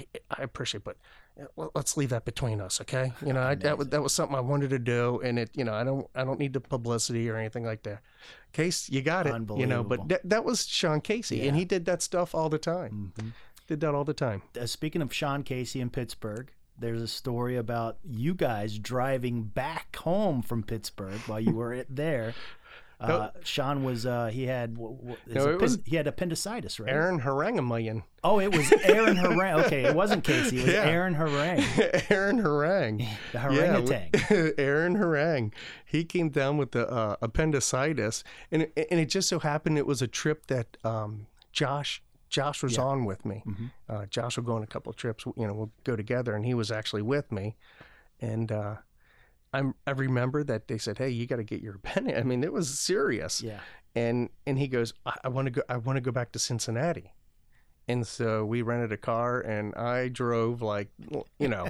I appreciate it, but let's leave that between us, okay? You know, I, that was that was something I wanted to do, and it, you know, I don't I don't need the publicity or anything like that. Case, you got it, you know. But that, that was Sean Casey, yeah. and he did that stuff all the time. Mm-hmm. Did that all the time. Uh, speaking of Sean Casey in Pittsburgh, there's a story about you guys driving back home from Pittsburgh while you were there. Uh, Sean was uh, he had w- w- no, it append- was he had appendicitis, right? Aaron Harangamillion. Oh, it was Aaron Harang. Okay, it wasn't Casey. It was yeah. Aaron Harang. Aaron Harang. The orangutan. Yeah, Aaron Harang. He came down with the uh, appendicitis, and it, and it just so happened it was a trip that um, Josh Josh was yeah. on with me. Mm-hmm. Uh, Josh will go on a couple of trips. You know, we'll go together, and he was actually with me, and. Uh, I'm, I remember that they said, "Hey, you got to get your appendix." I mean, it was serious. Yeah. And and he goes, "I, I want to go. I want to go back to Cincinnati." And so we rented a car, and I drove like, you know,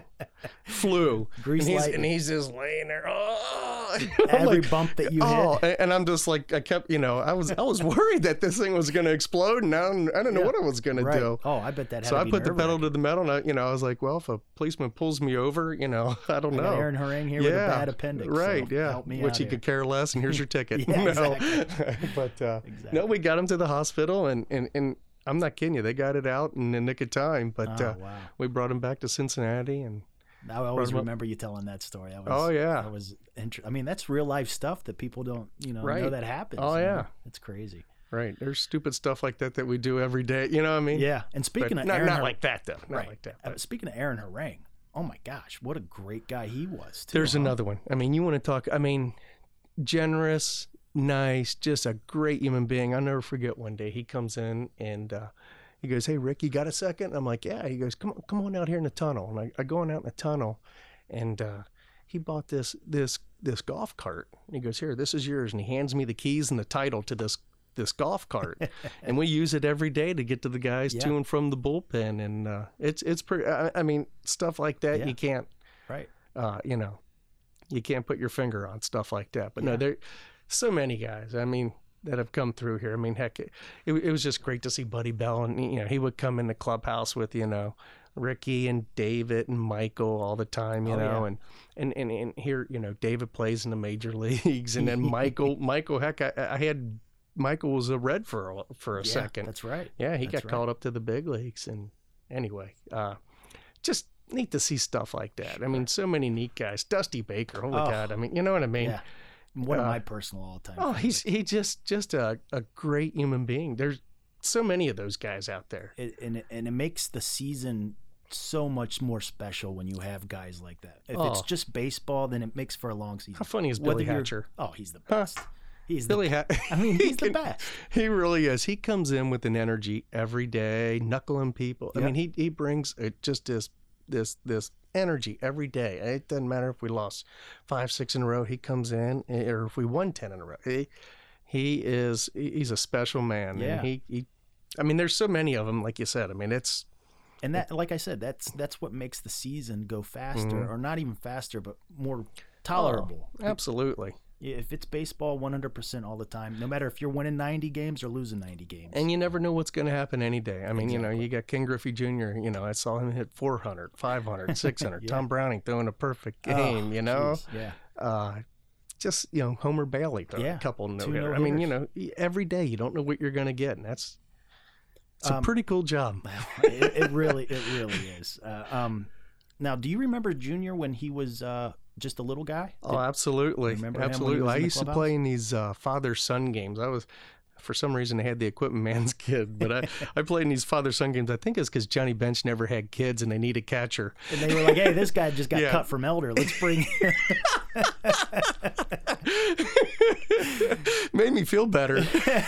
flew. Grease and, he's, lightning. and he's just laying there. Oh, every like, bump that you oh, hit. And I'm just like, I kept, you know, I was I was worried that this thing was going to explode, and I don't, I don't know yeah. what I was going right. to do. Oh, I bet that. Had so to I be put the pedal nerve-wracking. to the metal, and I, you know, I was like, well, if a policeman pulls me over, you know, I don't I know. got Aaron Harang here yeah. with a bad appendix. Right, so yeah. help me Which out he here. could care less, and here's your ticket. yeah, no. exactly. But uh, exactly. no, we got him to the hospital, and, and, and I'm not kidding you. They got it out in the nick of time, but oh, uh, wow. we brought him back to Cincinnati. And I always remember you telling that story. That was, oh, yeah. That was inter- I mean, that's real life stuff that people don't, you know, right. know that happens. Oh, you yeah. know? It's crazy. Right. There's stupid stuff like that that we do every day. You know what I mean? Yeah. And speaking but of not, Aaron not Har- like that, though. Not right. like that. Uh, speaking of Aaron Harang, oh, my gosh, what a great guy he was, too. There's huh? another one. I mean, you want to talk, I mean, generous, nice, just a great human being. I'll never forget one day he comes in and uh, he goes, "Hey, Rick, you got a second?" I'm like, "Yeah." He goes, come on, come on out here in the tunnel. And I, I go on out in the tunnel, and uh, he bought this this this golf cart. And he goes, here, this is yours. And he hands me the keys and the title to this this golf cart, and we use it every day to get to the guys yeah. to and from the bullpen. And uh, it's it's pretty. I, I mean, stuff like that yeah. you can't, right? Uh, you know, you can't put your finger on stuff like that. But yeah. no, there so many guys. I mean, that have come through here. I mean, heck, it, it was just great to see Buddy Bell, and you know, he would come in the clubhouse with you know. Ricky and David and Michael all the time, you oh, know, yeah. and, and, and, and here, you know, David plays in the major leagues, and then Michael, Michael, heck, I, I had, Michael was a Red for a, for a yeah, second. That's right. Yeah, he that's got right. called up to the big leagues, and anyway, uh, just neat to see stuff like that. Sure. I mean, so many neat guys. Dusty Baker, holy oh, God, I mean, you know what I mean? Yeah. One uh, of my personal all-time. Oh, he's he just just a, a great human being. There's so many of those guys out there, it, and it, and it makes the season so much more special when you have guys like that. If oh. it's just baseball, then it makes for a long season. How funny is Billy Hatcher? Oh, he's the best. Huh? He's Billy the, Hatcher. I mean, he's he can, the best. He really is. He comes in with an energy every day, knuckling people. Yep. I mean, he he brings a, just this this this energy every day. It doesn't matter if we lost five, six in a row. He comes in, or if we won ten in a row. He, he is he's a special man. Yeah. And he, he I mean, there's so many of them, like you said. I mean, it's. And that, like I said, that's that's what makes the season go faster, mm-hmm. or not even faster, but more tolerable. Oh, absolutely. If it's baseball one hundred percent all the time, no matter if you're winning ninety games or losing ninety games. And you never know what's going to happen any day. I mean, exactly. you know, you got Ken Griffey Junior, you know, I saw him hit four hundred, five hundred, six hundred. yeah. Tom Browning throwing a perfect game, oh, you know. Geez. Yeah. Uh, just, you know, Homer Bailey throwing yeah. a couple no hitters. no I mean, you know, every day you don't know what you're going to get, and that's it's a um, pretty cool job. it, it really, it really is. Uh, um, now, do you remember Junior when he was uh, just a little guy? Did, oh, absolutely, absolutely. I used to clubhouse? play in these uh, father-son games. I was, for some reason, I had the equipment man's kid, but I, I played in these father-son games. I think it's because Johnny Bench never had kids, and they need a catcher. And they were like, "Hey, this guy just got yeah. cut from Elder. Let's bring." Made me feel better.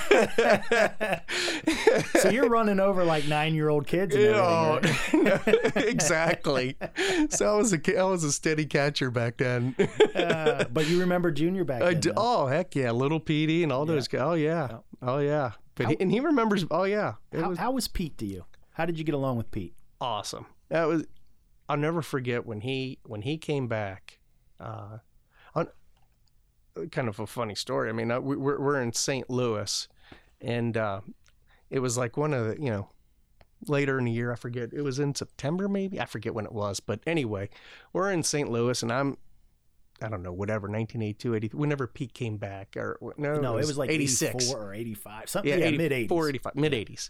So you're running over like nine-year-old kids and everything, right? Exactly. So I was a I was a steady catcher back then. uh, but you remember Junior back then? Do, oh heck yeah, Little Petey and all yeah. those guys. Oh yeah, oh, oh yeah. But how, he, and he remembers. Oh yeah. How was, how was Pete to you? How did you get along with Pete? Awesome. That was. I'll never forget when he when he came back. Uh, on, kind of a funny story. I mean, uh, we, we're we're in Saint Louis, and uh, it was like one of the you know later in the year. I forget. It was in September maybe. I forget when it was. But anyway, we're in Saint Louis, and I'm. I don't know, whatever, nineteen eighty-two, eighty, whenever Pete came back, or no, no, it was, it was like eighty-six eighty-four or eighty-five, something, yeah, yeah eighty, mid eighties. four, eighty-five, mid eighties.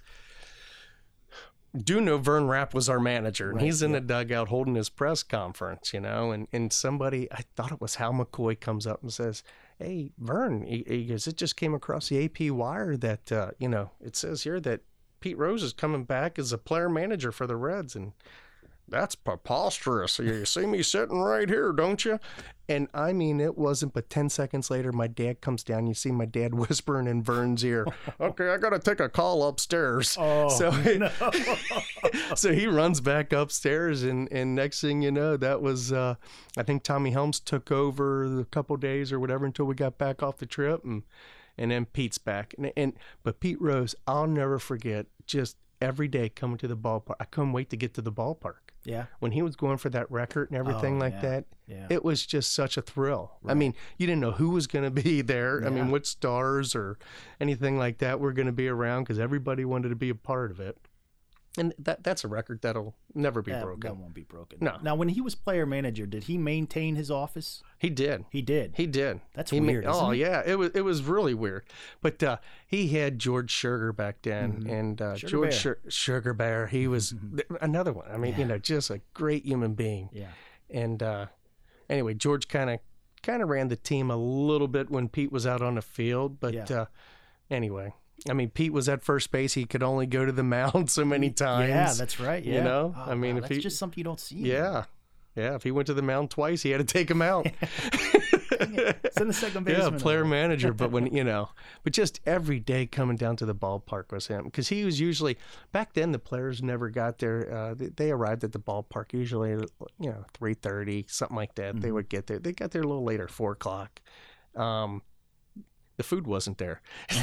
Do know Vern Rapp was our manager, and right, he's in yeah. the dugout holding his press conference, you know, and, and somebody, I thought it was Hal McCoy, comes up and says, hey, Vern, he, he goes, it just came across the A P wire that, uh, you know, it says here that Pete Rose is coming back as a player manager for the Reds, and that's preposterous. You see me sitting right here, don't you? And I mean, it wasn't but ten seconds later, my dad comes down. You see my dad whispering in Vern's ear, okay, I got to take a call upstairs. Oh, so, no. So he runs back upstairs, and, and next thing you know, that was, uh, I think Tommy Helms took over a couple days or whatever until we got back off the trip, and and then Pete's back. And, and But Pete Rose, I'll never forget, just every day coming to the ballpark. I couldn't wait to get to the ballpark. Yeah. When he was going for that record and everything oh, like yeah. that, yeah. it was just such a thrill. Right. I mean, you didn't know who was going to be there. Yeah. I mean, what stars or anything like that were going to be around, because everybody wanted to be a part of it. And that that's a record that'll never be that, broken. That won't be broken. No. Now, when he was player manager, did he maintain his office? He did. He did. He did. That's he weird. Ma- isn't oh it? yeah, it was it was really weird. But uh, he had George Sugar back then, mm-hmm. and uh, Sugar George Bear. Sugar, Sugar Bear. He was mm-hmm. another one. I mean, yeah. you know, just a great human being. Yeah. And uh, anyway, George kind of kind of ran the team a little bit when Pete was out on the field. But yeah. uh, anyway. I mean, Pete was at first base. He could only go to the mound so many times. Yeah, that's right. Yeah. You know, oh, I mean, wow, if that's he just something you don't see. yeah, anymore. yeah. If he went to the mound twice, he had to take him out. Dang it. Send the second baseman. Yeah, player over. manager. But when, you know, but just every day coming down to the ballpark was him. Because he was usually, back then the players never got there. Uh, they, they arrived at the ballpark usually, you know, three thirty, something like that. Mm-hmm. They would get there. They got there a little later, four o'clock. Um, the food wasn't there.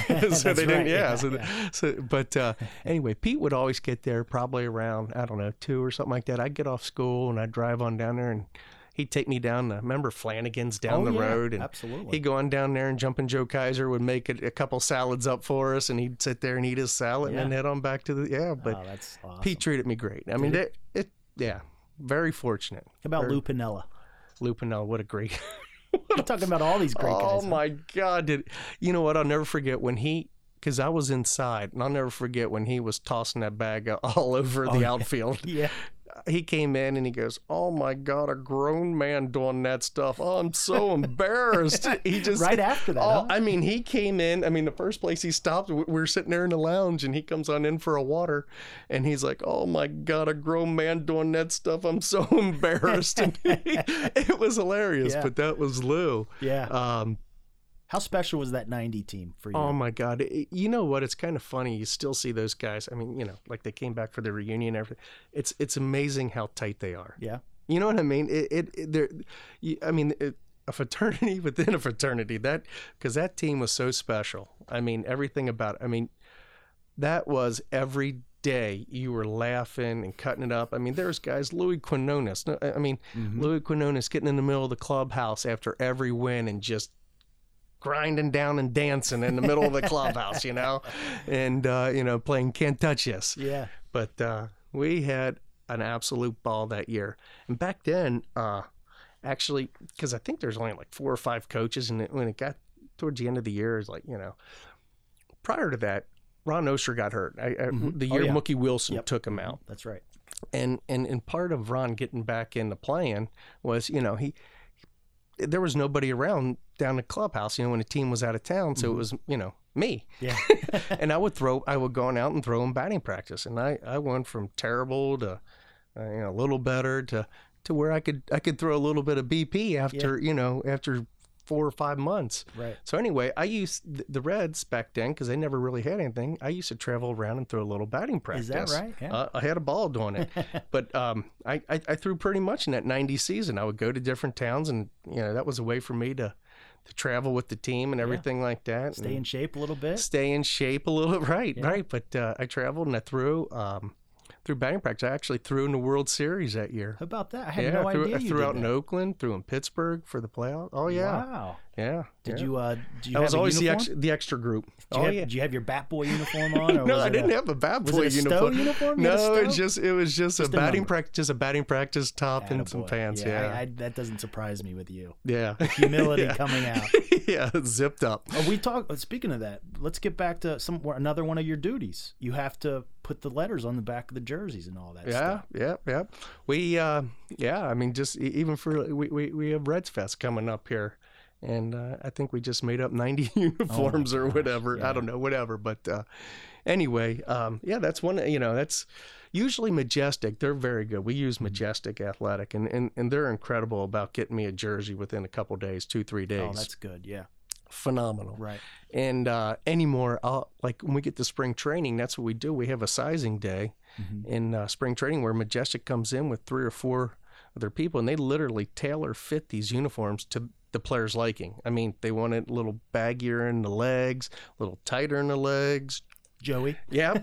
so they didn't, right. yeah. yeah, so, yeah. The, so, but uh, anyway, Pete would always get there probably around, I don't know, two or something like that. I'd get off school and I'd drive on down there and he'd take me down to, remember Flanagan's down oh, the yeah, road? And absolutely. he'd go on down there and Jumpin' Joe Kaiser would make a, a couple salads up for us and he'd sit there and eat his salad yeah. and then head on back to the, yeah. But oh, that's awesome. Pete treated me great. I mean, it, it, yeah, very fortunate. How about very, Lou Piniella? Lou Piniella, what a great... You're talking about all these great guys. Oh, my God. Did, you know what? I'll never forget when he, because I was inside, and I'll never forget when he was tossing that bag all over oh, the outfield. Yeah. He came in and he goes, "Oh, my God, a grown man doing that stuff. Oh, I'm so embarrassed." He just right after that, Oh, huh? I mean, he came in. I mean, the first place he stopped, we were sitting there in the lounge, and he comes on in for a water, and he's like, "Oh, my God, a grown man doing that stuff. I'm so embarrassed." And he, it was hilarious, yeah. but that was Lou. Yeah. Um, How special was that ninety team for you? Oh, my God. It, you know what? It's kind of funny. You still see those guys. I mean, you know, like they came back for the reunion and everything. It's it's amazing how tight they are. Yeah. You know what I mean? It, it, it they're, you, I mean, it, a fraternity within a fraternity. That, because that team was so special. I mean, everything about it. I mean, that was every day you were laughing and cutting it up. I mean, there's guys, Louis Quinones. I mean, mm-hmm. Louis Quinones getting in the middle of the clubhouse after every win and just grinding down and dancing in the middle of the clubhouse, you know, and, uh, you know, playing Can't Touch Us. Yeah. But uh, we had an absolute ball that year. And back then, uh, actually, because I think there's only like four or five coaches, and it, when it got towards the end of the year, it's like, you know, prior to that, Ron Osher got hurt. I, I, mm-hmm. The year oh, yeah. Mookie Wilson yep. took him out. That's right. And, and, and part of Ron getting back into playing was, you know, he, there was nobody around down the clubhouse, you know, when the team was out of town. So mm-hmm. it was, you know, me. Yeah. And I would throw, I would go on out and throw in batting practice. And I, I went from terrible to, uh, you know, a little better to, to where I could, I could throw a little bit of B P after, yeah. you know, after four or five months. Right. So anyway, I used the Reds back then, because they never really had anything. I used to travel around and throw a little batting practice. Is that right? Yeah. Uh, I had a ball doing it. But um, I, I, I threw pretty much in that ninety season. I would go to different towns, and, you know, that was a way for me to, to travel with the team and everything yeah. like that. Stay in shape a little bit. Stay in shape a little, right, yeah. right. But uh, I traveled and I threw um, through batting practice. I actually threw in the World Series that year. How about that? I had yeah, no I threw, idea I you threw did out that. in Oakland, threw in Pittsburgh for the playoff. Oh yeah, wow, yeah. Did yeah. you? Uh, did you I have was a always the uniform? extra, the extra group. Did oh you have, yeah. Did you have your Bat Boy uniform on? Or no, was I it didn't a, have a Bat was Boy it a uniform. Stowe uniform. You No, it was just it was just, just a a batting number. practice, just a batting practice top Attaboy. and some pants. Yeah, Yeah, I, I, that doesn't surprise me with you. yeah. The humility yeah. coming out. yeah, zipped up. Oh, we talk. Speaking of that, let's get back to some another one of your duties. You have to put the letters on the back of the jerseys and all that yeah, stuff. Yeah, yeah, yeah. We, uh, yeah, I mean, just even for we, we, we have Reds Fest coming up here, and uh, I think we just made up ninety uniforms oh or whatever. Yeah. I don't know, whatever. But uh, anyway, um, yeah, that's one. You know, that's usually Majestic. They're very good. We use Majestic Athletic, and, and and they're incredible about getting me a jersey within a couple days, two three days. Oh, that's good. Yeah. Phenomenal. Right. And uh, anymore, I'll, like when we get to spring training, that's what we do. We have a sizing day mm-hmm. in uh, spring training where Majestic comes in with three or four other people, and they literally tailor fit these uniforms to the player's liking. I mean, they want it a little baggier in the legs, a little tighter in the legs. Joey. Yeah.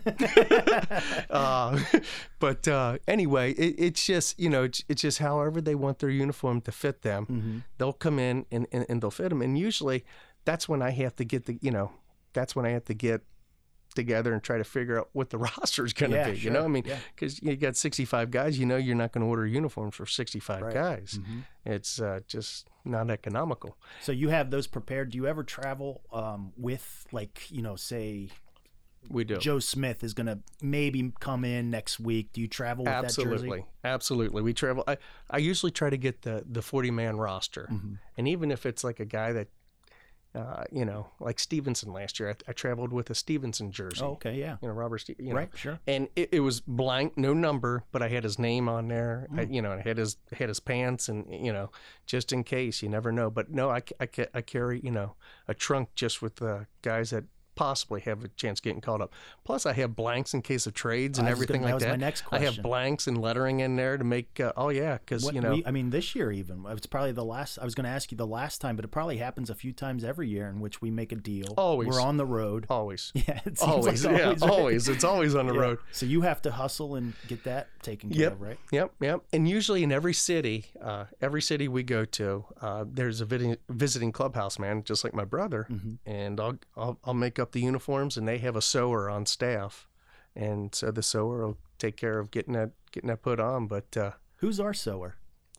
uh, but uh, anyway, it, it's just, you know, it's, it's just however they want their uniform to fit them. Mm-hmm. They'll come in and, and, and they'll fit them. And usually that's when I have to get the, you know, that's when I have to get together and try to figure out what the roster is going to yeah, be. Sure. You know, I mean, because yeah. you got sixty-five guys, you know, you're not going to order uniforms for sixty-five right. guys. Mm-hmm. It's uh, just not economical. So you have those prepared. Do you ever travel um, with, like, you know, say, we do. Joe Smith is going to maybe come in next week. Do you travel with Absolutely. that jersey? Absolutely. We travel. I, I usually try to get the, the forty-man roster. Mm-hmm. And even if it's like a guy that, uh, you know, like Stevenson last year. I, I traveled with a Stevenson jersey. Oh, okay, yeah. You know, Robert Ste- you know. Right, sure. And it, it was blank, no number, but I had his name on there. Mm. I, you know, I had his had his pants, and you know, just in case, you never know. But no, I, I, I carry, you know, a trunk just with the guys that possibly have a chance of getting called up. Plus, I have blanks in case of trades and I was everything gonna- like that that. was my next I have question. blanks and lettering in there to make. Uh, oh yeah, because What you know. we, I mean, this year even it's probably the last. I was going to ask you the last time, but it probably happens a few times every year in which we make a deal. Always. We're on the road. Always. Yeah, it seems Always. like Yeah, always. always. It's always on the Yeah. road. So you have to hustle and get that taken care Yep. of, right? Yep, yep. And usually in every city, uh, every city we go to, uh, there's a vid- visiting clubhouse man, just like my brother, Mm-hmm. and I'll, I'll I'll make up the uniforms, and they have a sewer on staff, and so the sewer will take care of getting that getting that put on. But uh, Who's our sewer?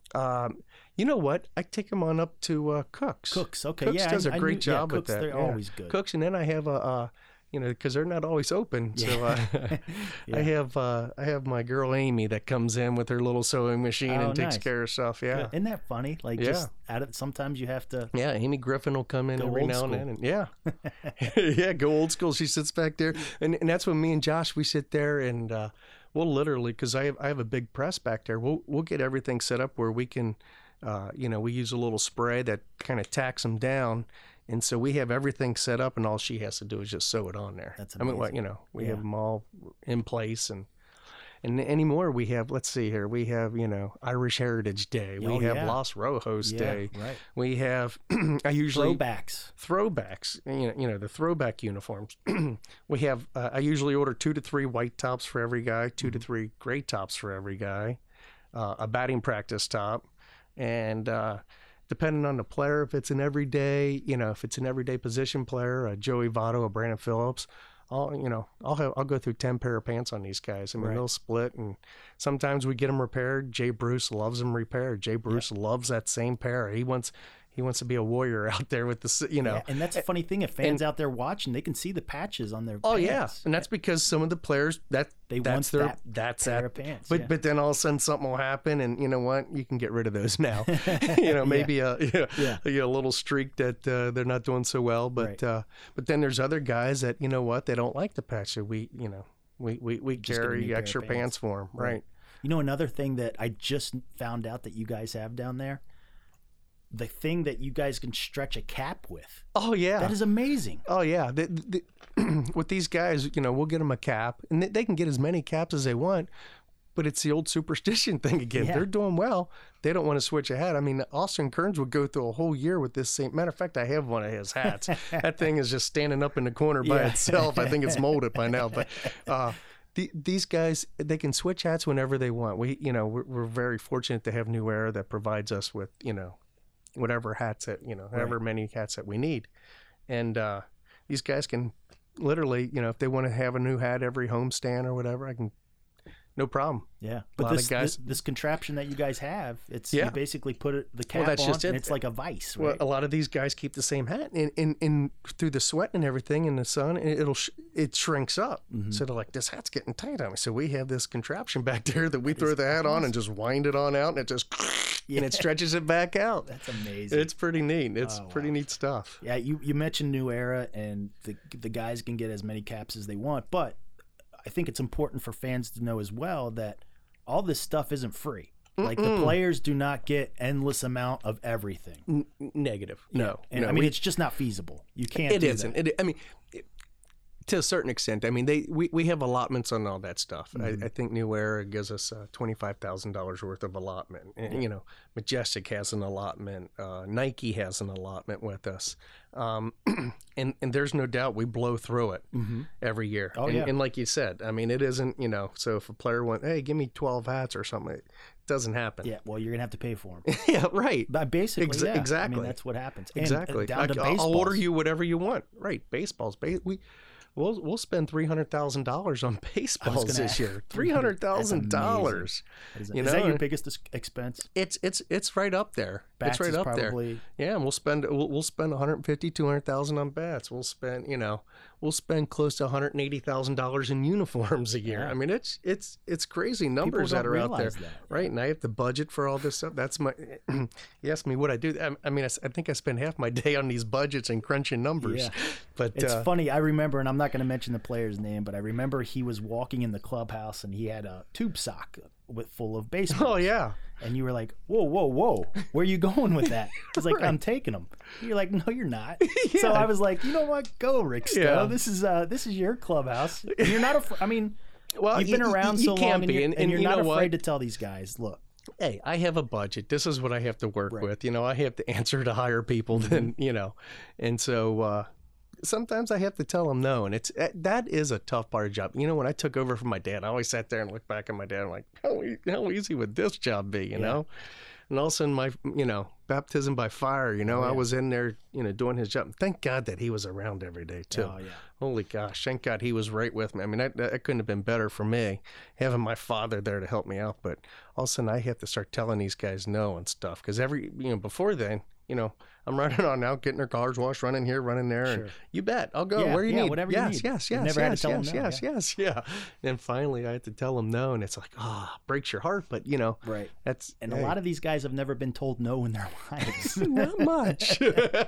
um, you know what? I take them on up to uh, Cooks. Cooks. Okay, Cooks yeah, does I- a I great knew- job yeah, with Cooks, that. They're yeah. always good. Cooks, and then I have a. Uh, you know, because they're not always open. So uh, Yeah. I have uh, I have my girl Amy that comes in with her little sewing machine Oh, and takes nice. care of stuff. Yeah, Isn't that funny? Like Yeah. just out of sometimes you have to. yeah. Amy Griffin will come in Go every old now school. and then, and yeah, yeah, go old school. She sits back there, and and that's when me and Josh we sit there and uh, we'll literally because I have I have a big press back there. We'll we'll get everything set up where we can, uh, you know, we use a little spray that kind of tacks them down. And so we have everything set up, and all she has to do is just sew it on there. That's I mean, what amazing. you know, we Yeah. have them all in place, and and anymore we have. Let's see here, we have you know Irish Heritage Day, we Oh, have yeah. Los Rojos Yeah, Day, right. we have. I usually Throwbacks. throwbacks. You know, you know the throwback uniforms. we have. Uh, I usually order two to three white tops for every guy, 2 to three gray tops for every guy, uh, a batting practice top, and. Uh, Depending on the player, if it's an everyday, you know, if it's an everyday position player, a Joey Votto, a Brandon Phillips, I'll, you know, I'll have, I'll go through ten pair of pants on these guys. I mean, Right. they'll split, and sometimes we get them repaired. Jay Bruce loves them repaired. Jay Bruce loves that same pair. He wants, he wants to be a warrior out there with the, you know. Yeah, and that's a funny thing. If fans out there watching, they can see the patches on their. Oh yeah, pants. and that's because some of the players that They that's want their that that's pair that. of pants, But yeah. but then all of a sudden something will happen, and you know what? You can get rid of those now. you know, maybe a yeah, Yeah. a little streak that uh, they're not doing so well. But Right. uh, but then there's other guys that you know what they don't like the patch, so we you know we we, we Just get a new carry pair of extra pants. pants for them, right? You know, another thing that I just found out that you guys have down there, the thing that you guys can stretch a cap with. Oh yeah, That is amazing. Oh yeah, the, the, with these guys, you know, we'll get them a cap, and they, they can get as many caps as they want. But it's the old superstition thing again. Yeah. They're doing well. They don't want to switch a hat. I mean, Austin Kearns would go through a whole year with this same. Matter of fact, I have one of his hats. That thing is just standing up in the corner by Yeah. itself. I think it's molded by now. But uh, the, these guys, they can switch hats whenever they want. We, you know, we're, we're very fortunate to have New Era that provides us with, you know, whatever hats that you know, however Right. many hats that we need, and uh, these guys can literally, you know, if they want to have a new hat every homestand or whatever, I can, no problem. Yeah, A but lot of this, guys- this this contraption that you guys have, it's Yeah. you basically put it the cap that's on, just and it. it's like a vice, Well, right? a lot of these guys keep the same hat, and in, in through the sweat and everything in the sun, it- it'll sh- it shrinks up. Mm-hmm. So they're like, this hat's getting tight on me. So we have this contraption back there that we throw the hat on and just wind it on out, and it just and it stretches it back out. That's amazing. It's pretty neat. It's Oh, pretty wow. neat stuff. Yeah, you, you mentioned New Era, and the the guys can get as many caps as they want, but I think it's important for fans to know as well that all this stuff isn't free. Like the players do not get endless amount of everything. N- negative. No. And no, I mean, we- it's just not feasible. You can't. It do isn't. That. It, I mean, it, to a certain extent. I mean, they we, we have allotments on all that stuff. Mm-hmm. I, I think New Era gives us uh, twenty five thousand dollars worth of allotment. And, you know, Majestic has an allotment. Uh, Nike has an allotment with us. Um, and and there's no doubt we blow through it every year. Oh, and, yeah. and like you said, I mean, it isn't. You know, so if a player went, hey, give me twelve hats or something, it doesn't happen. Yeah, well, you're gonna have to pay for them. Yeah, right. But basically, Exa- yeah. I exactly. mean, that's what happens. And, uh, Exactly. down to I, I'll baseballs. order you whatever you want. Right. Baseballs. Ba- we we'll we'll spend three hundred thousand dollars on baseballs gonna this ask. year. Three hundred thousand dollars. Is, You is know, that your biggest ex- expense? it's it's it's right up there. Bats it's right is up probably... there. Yeah, and we'll spend we'll, we'll spend one hundred fifty, two hundred thousand on bats. We'll spend you know we'll spend close to one hundred eighty thousand dollars in uniforms a year. Yeah. I mean, it's it's it's crazy numbers People that don't are out there, realize that. right? And I have to budget for all this stuff. That's my. You ask me what I do. I, I mean, I, I think I spend half my day on these budgets and crunching numbers. Yeah. But It's uh, funny. I remember, and I'm not going to mention the player's name, but I remember he was walking in the clubhouse and he had a tube sock with full of baseball. Oh yeah. And you were like, whoa, whoa, whoa. Where are you going with that? He's like, Right. I'm taking them. You're like, no, you're not. Yeah. So I was like, you know what? Go, Rick Stowe. Yeah. This is uh, this is your clubhouse. And you're not afraid. I mean, Well, you've been you- around you so can't long and be, you're, and- and and you're you not know afraid what? to tell these guys, look, Hey, I have a budget. This is what I have to work Right. with. You know, I have to answer to higher people than, you know. And so uh, sometimes I have to tell them no. And it's that is a tough part of the job. You know, when I took over from my dad, I always sat there and looked back at my dad and like, how, e- how easy would this job be, you Yeah. know? And all of a sudden, my, you know, baptism by fire, you know, Oh, yeah. I was in there, you know, doing his job. Thank God that he was around every day, too. Oh, yeah. Holy gosh, thank God he was right with me. I mean, that, that couldn't have been better for me, having my father there to help me out. But all of a sudden, I have to start telling these guys no and stuff. Because every, you know, before then, you know, I'm running on out, getting their cars washed, running here, running there. Sure. And you bet, I'll go Yeah, where you yeah, need. whatever you yes, need. yes, You yes, never yes, had to tell yes, them no, yes, yes, yeah. And finally, I had to tell them no. And it's like, ah, oh, breaks your heart. But, you know, Right. that's. And hey, a lot of these guys have never been told no in their lives. Not much.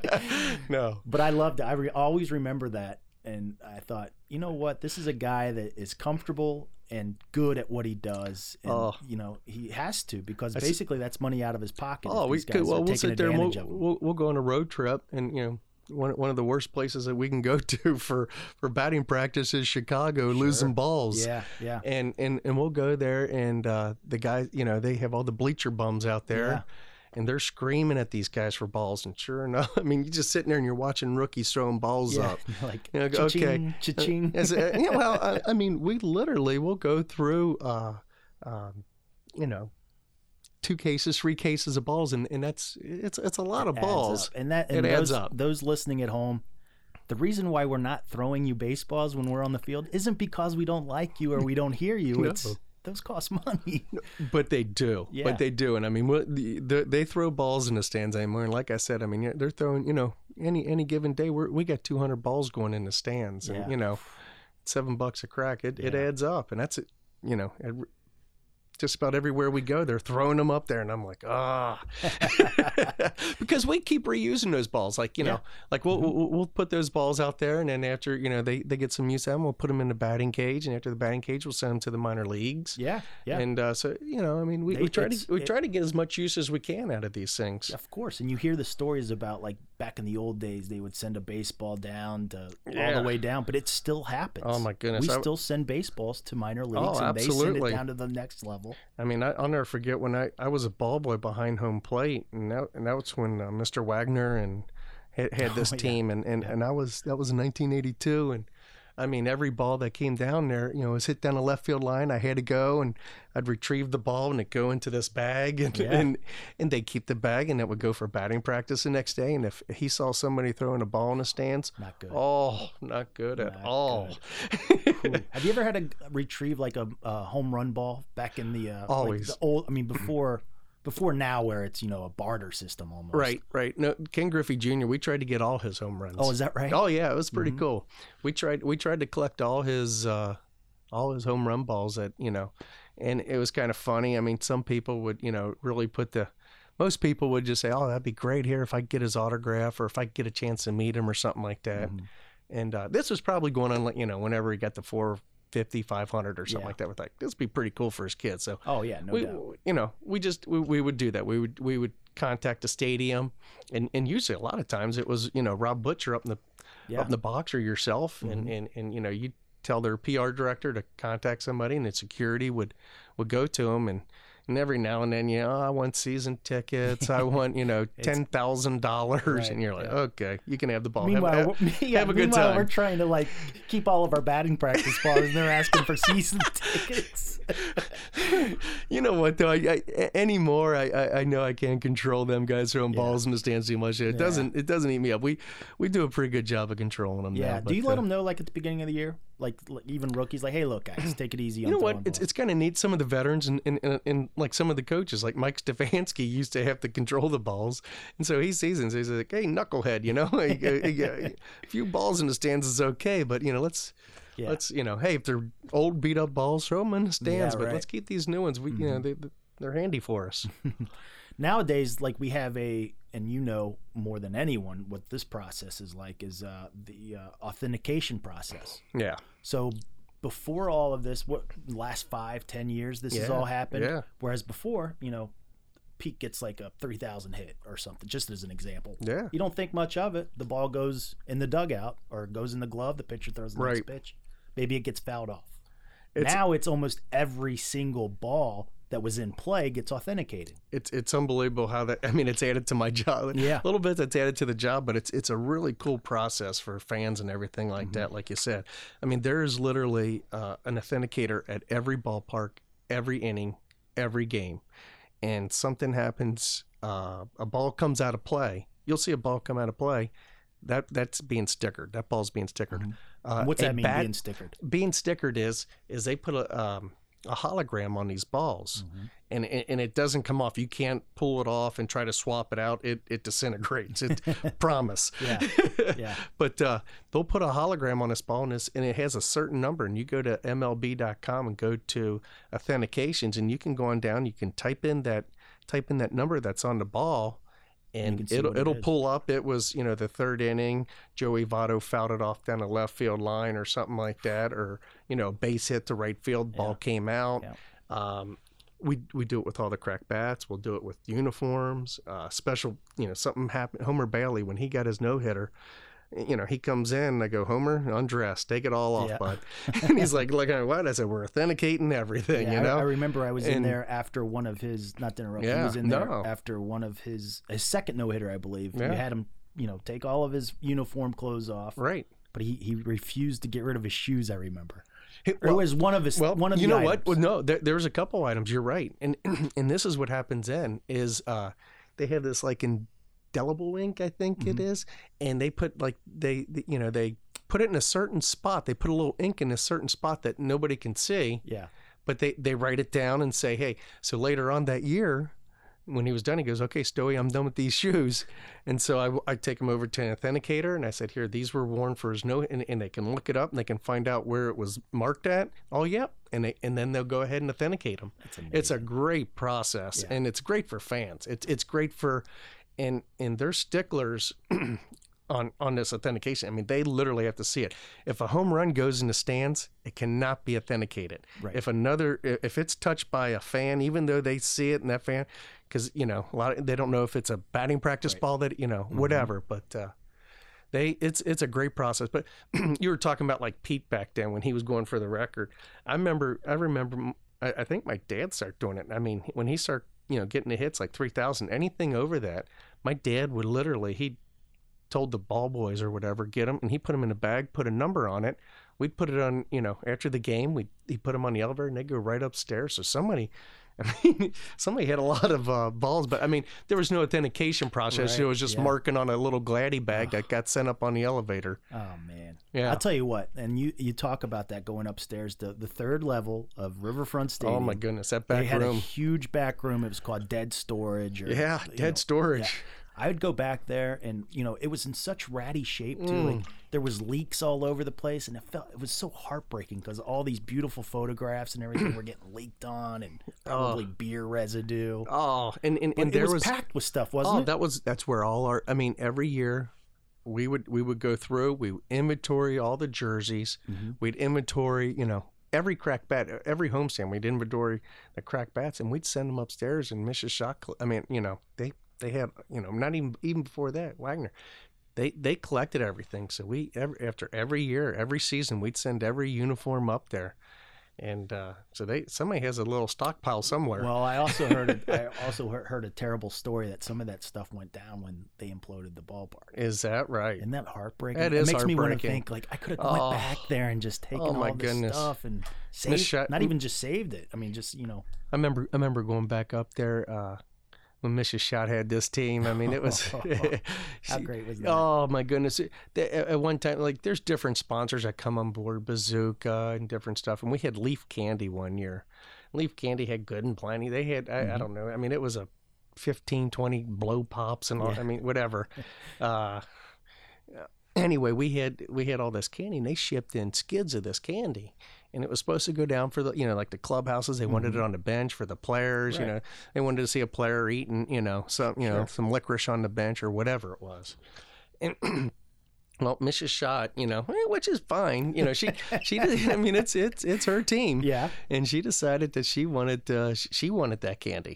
No. But I loved it. I re- always remember that. And I thought, you know what? This is a guy that is comfortable and good at what he does. And, Oh. you know, he has to because I s- basically that's money out of his pocket. Oh, if we these could. guys Well, are we'll taking sit there and advantage we'll, of him. we'll we'll go on a road trip, and you know, one one of the worst places that we can go to for for batting practice is Chicago, losing balls. Yeah, yeah. And and and we'll go there, and uh, the guys, you know, they have all the bleacher bums out there. Yeah. And they're screaming at these guys for balls, and sure enough, I mean, you're just sitting there and you're watching rookies throwing balls Yeah, up. you're like, You know, go, okay, cha-ching, cha-ching. As- uh, yeah, well, I, I mean, we literally will go through, uh, um, you know, two cases, three cases of balls, and, and that's it's it's a lot of Adds balls. up. And that and It those, adds up. Those listening at home, the reason why we're not throwing you baseballs when we're on the field isn't because we don't like you or we don't hear you. No. It's those cost money. But they do. Yeah. But they do. And I mean, what the, the, they throw balls in the stands anymore. And like I said, I mean, they're throwing, you know, any any given day, we're, we got two hundred balls going in the stands. And, Yeah. you know, seven bucks a crack, it, it Yeah. adds up. And that's, it. you know, it, just about everywhere we go, they're throwing them up there. And I'm like, ah. Because we keep reusing those balls. Like, you know, Yeah. like we'll, we'll we'll put those balls out there. And then after, you know, they, they get some use out of them, we'll put them in the batting cage. And after the batting cage, we'll send them to the minor leagues. Yeah, yeah. And uh, so, you know, I mean, we, They- we try it's- to we it- try to get as much use as we can out of these things. Of course, and you hear the stories about like back in the old days, they would send a baseball down to all Yeah. the way down, but it still happens. Oh, my goodness. we I- still send baseballs to minor leagues, Oh, and they send absolutely. it down to the next level. I mean, I, I'll never forget when I, I was a ball boy behind home plate, and that and that was when uh, Mister Wagner and had, had this Oh, yeah. team, and, and, and I was that was in nineteen eighty-two, and I mean, every ball that came down there, you know, was hit down the left field line. I had to go, and I'd retrieve the ball, and it'd go into this bag, and Yeah. and, and they'd keep the bag, and it would go for batting practice the next day. And if he saw somebody throwing a ball in the stands, Not good. oh, not good at Not all. Cool. Have you ever had to retrieve like a, a home run ball back in the uh, like Always. the old? I mean, before before now, where it's you know a barter system almost. Right, right. No, Ken Griffey Junior, we tried to get all his home runs. Oh, is that right? Oh yeah, it was pretty cool. We tried we tried to collect all his uh, all his home run balls that, you know, and it was kind of funny. I mean, some people would, you know, really put the most people would just say, "Oh, that'd be great here if I could get his autograph or if I could get a chance to meet him or something like that." And uh, this was probably going on, you know, whenever he got the four fifty, five hundred or something Yeah. like that. We're like, this would be pretty cool for his kids. So Oh yeah, no we, doubt. you know, we just we, we would do that. We would we would contact the stadium, and, and usually a lot of times it was, you know, Rob Butcher up in the Yeah. up in the box or yourself, and, and and you know, you tell their P R director to contact somebody, and the security would would go to them, and. And every now and then, you know, I want season tickets. I want, you know, ten thousand dollars, Right, and you're like, yeah. okay, you can have the ball. Meanwhile, have, we're- have, yeah, have a good meanwhile, time. we're trying to like keep all of our batting practice balls, and they're asking for season tickets. You know what though? I, I anymore, I, I I know I can't control them guys throwing Yeah. balls in the stands too much. It doesn't it doesn't eat me up. We we do a pretty good job of controlling them. Yeah. now, Do you but, let uh, them know like at the beginning of the year? Like, like even rookies, like, hey, look, guys, take it easy. You on know what? throwing It's balls. it's kind of neat. Some of the veterans and, and, and, and like some of the coaches, like Mike Stefanski, used to have to control the balls, and so he sees and he's like, "Hey, knucklehead, you know, a few balls in the stands is okay, but you know, let's yeah. let's you know, hey, if they're old beat up balls, throw them in the stands, yeah, but right. let's keep these new ones. We mm-hmm. you know they they're handy for us." Nowadays, like we have a, and you know more than anyone what this process is like, is uh, the uh, authentication process. Yeah. So before all of this, what last five, ten years, this yeah. has all happened. Yeah. Whereas before, you know, Pete gets like a three thousand hit or something, just as an example. Yeah. You don't think much of it. The ball goes in the dugout or goes in the glove. The pitcher throws the right. next pitch. Maybe it gets fouled off. It's, now it's almost every single ball that was in play gets authenticated. It's it's unbelievable how that, I mean, it's added to my job. Yeah. A little bit that's added to the job, but it's it's a really cool process for fans and everything like mm-hmm. that, like you said. I mean, there is literally uh, an authenticator at every ballpark, every inning, every game. And something happens, uh, a ball comes out of play. You'll see a ball come out of play. That That's being stickered. That ball's being stickered. Mm-hmm. Uh, What's that mean, bat, being stickered? Being stickered is is they put a... Um, a hologram on these balls mm-hmm. and and it doesn't come off. You can't pull it off and try to swap it out. It it disintegrates. It promise. Yeah. Yeah. But uh, they'll put a hologram on this ball and, this, and it has a certain number, and you go to M L B dot com and go to authentications, and you can go on down, you can type in that type in that number that's on the ball, and it'll it'll it pull up. It was, you know, the third inning, Joey Votto fouled it off down the left field line or something like that, or, you know, base hit to right field, ball yeah. came out. Yeah. Um, we we do it with all the crack bats. We'll do it with uniforms. Uh, special, you know, something happened. Homer Bailey, when he got his no hitter, you know, he comes in and I go, Homer, undress, take it all off, yeah. bud. And he's like, looking at what? I said, we're authenticating everything, yeah, you know? I, I remember I was and, in there after one of his, not to interrupt, yeah, he was in there no. after one of his, his second no-hitter, I believe. Yeah. You had him, you know, take all of his uniform clothes off. Right. But he, he refused to get rid of his shoes, I remember. Hey, well, or it was one of his, well, one of you the know items. what? Well, no, there, there's a couple items. You're right. And and this is what happens then is uh, they have this like indelible ink, I think mm-hmm. it is. And they put like, they, they, you know, they put it in a certain spot. They put a little ink in a certain spot that nobody can see. Yeah. But they, they write it down and say, hey, so later on that year, when he was done, he goes, okay, Stoey, I'm done with these shoes. And so I, I take him over to an authenticator, and I said, here, these were worn for his no, and, and they can look it up, and they can find out where it was marked at. Oh, yep. And they, and then they'll go ahead and authenticate them. It's a great process, yeah. and it's great for fans. It's it's great for, and and they're sticklers on, on this authentication. I mean, they literally have to see it. If a home run goes in the stands, it cannot be authenticated. Right. If another, if it's touched by a fan, even though they see it and that fan, because, you know, a lot of, they don't know if it's a batting practice right. ball that, you know, mm-hmm. whatever, but uh, they, it's, it's a great process. But you were talking about like Pete back then when he was going for the record. I remember, I remember, I, I think my dad started doing it. I mean, when he started, you know, getting the hits like three thousand, anything over that, my dad would literally, he told the ball boys or whatever, get them, and he put them in a bag, put a number on it. We'd put it on, you know, after the game, we he put them on the elevator, and they'd go right upstairs. So somebody, I mean, somebody had a lot of uh, balls, but I mean, there was no authentication process. Right. It was just yeah. marking on a little Gladdy bag oh. that got sent up on the elevator. Oh man, yeah. I'll tell you what, and you you talk about that going upstairs, the the third level of Riverfront Stadium. Oh my goodness, that back they had room, a huge back room. It was called Dead Storage. Or, yeah, Dead know, Storage. Yeah. I would go back there, and you know, it was in such ratty shape too. Mm. Like there was leaks all over the place, and it felt it was so heartbreaking because all these beautiful photographs and everything were getting leaked on, and probably oh. beer residue. Oh, and and, and it there was, was packed with stuff, wasn't oh, it? that was that's where all our. I mean, every year we would we would go through, we would inventory all the jerseys, mm-hmm. we'd inventory, you know, every crack bat, every homestand, we'd inventory the crack bats, and we'd send them upstairs. And Missus Shot, I mean, you know, they. They had, you know, not even even before that, Wagner, they they collected everything. So we every, after every year, every season, we'd send every uniform up there, and uh, so they somebody has a little stockpile somewhere. Well, I also heard a, I also heard, heard a terrible story that some of that stuff went down when they imploded the ballpark. Is that right? Isn't that heartbreaking? That it is makes me want to heartbreaking. think like I could have Oh. went back there and just taken Oh, my all this goodness. stuff and saved, Shot- not even just saved it. I mean, just you know. I remember I remember going back up there. Uh, when Missus Schott had this team. I mean, it was how she, great was that? Oh my goodness! At one time, like there's different sponsors that come on board, Bazooka and different stuff, and we had Leaf Candy one year. Leaf Candy had Good and Plenty. They had I, mm-hmm. I don't know. I mean, it was a fifteen, twenty blow pops and all. Yeah. I mean, whatever. uh, anyway, we had we had all this candy, and they shipped in skids of this candy. And it was supposed to go down for the, you know, like the clubhouses. They wanted mm-hmm. it on the bench for the players. Right. You know, they wanted to see a player eating, you know, some, you sure. know, some licorice on the bench or whatever it was. And well, Missus Schott, you know, which is fine. You know, she she did. I mean, it's it's it's her team. Yeah. And she decided that she wanted uh, she wanted that candy.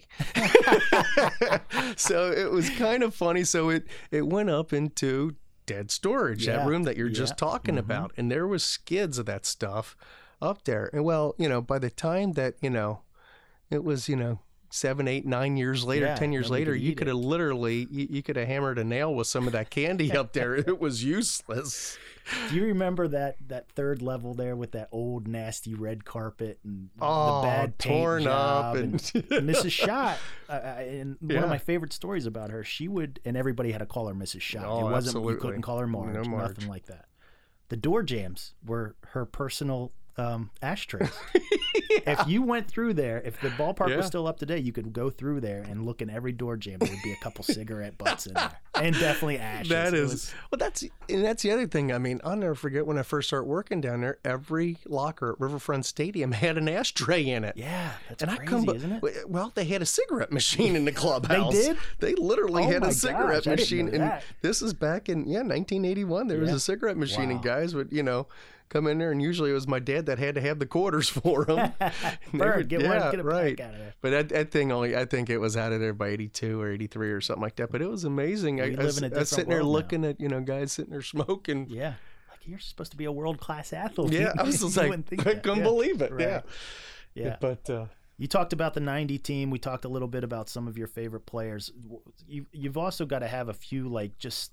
So it was kind of funny. So it it went up into dead storage, yeah. that room that you're yeah. just talking mm-hmm. about, and there was skids of that stuff up there. And well, you know, by the time that, you know, it was, you know, seven, eight, nine years later, yeah, ten years later, you could have literally, you, you could have hammered a nail with some of that candy up there. It was useless. Do you remember that, that third level there with that old nasty red carpet and oh, the bad paint torn job up and, and Missus Schott? Uh, and yeah. one of my favorite stories about her, she would, and everybody had to call her Missus Schott. Oh, it wasn't, absolutely. You couldn't call her Marge, no Marge, nothing like that. The door jams were her personal um, ashtrays. Yeah. If you went through there, if the ballpark yeah. was still up to date, you could go through there and look in every door jam. There would be a couple cigarette butts in there, and definitely ashes. That is was... well. That's and that's the other thing. I mean, I'll never forget when I first started working down there. Every locker at Riverfront Stadium had an ashtray in it. Yeah, that's and crazy, I come, isn't it? Well, they had a cigarette machine in the clubhouse. They did. They literally oh had a cigarette gosh, machine, and that. this is back in yeah nineteen eighty-one. There yeah. was a cigarette machine, wow. and guys would you know. come in there, and usually it was my dad that had to have the quarters for him. Bird, get yeah, one, get a right. pack out of there. But that, that thing only, I think it was out of there by eighty-two or eighty-three or something like that. But it was amazing. I, I, was, I was sitting there looking now. at, you know, guys sitting there smoking. Yeah. Like, you're supposed to be a world-class athlete. Yeah, I was just like, I couldn't yeah. believe it. Right. Yeah. Yeah. But, uh, you talked about the ninety team. We talked a little bit about some of your favorite players. You, you've also got to have a few, like, just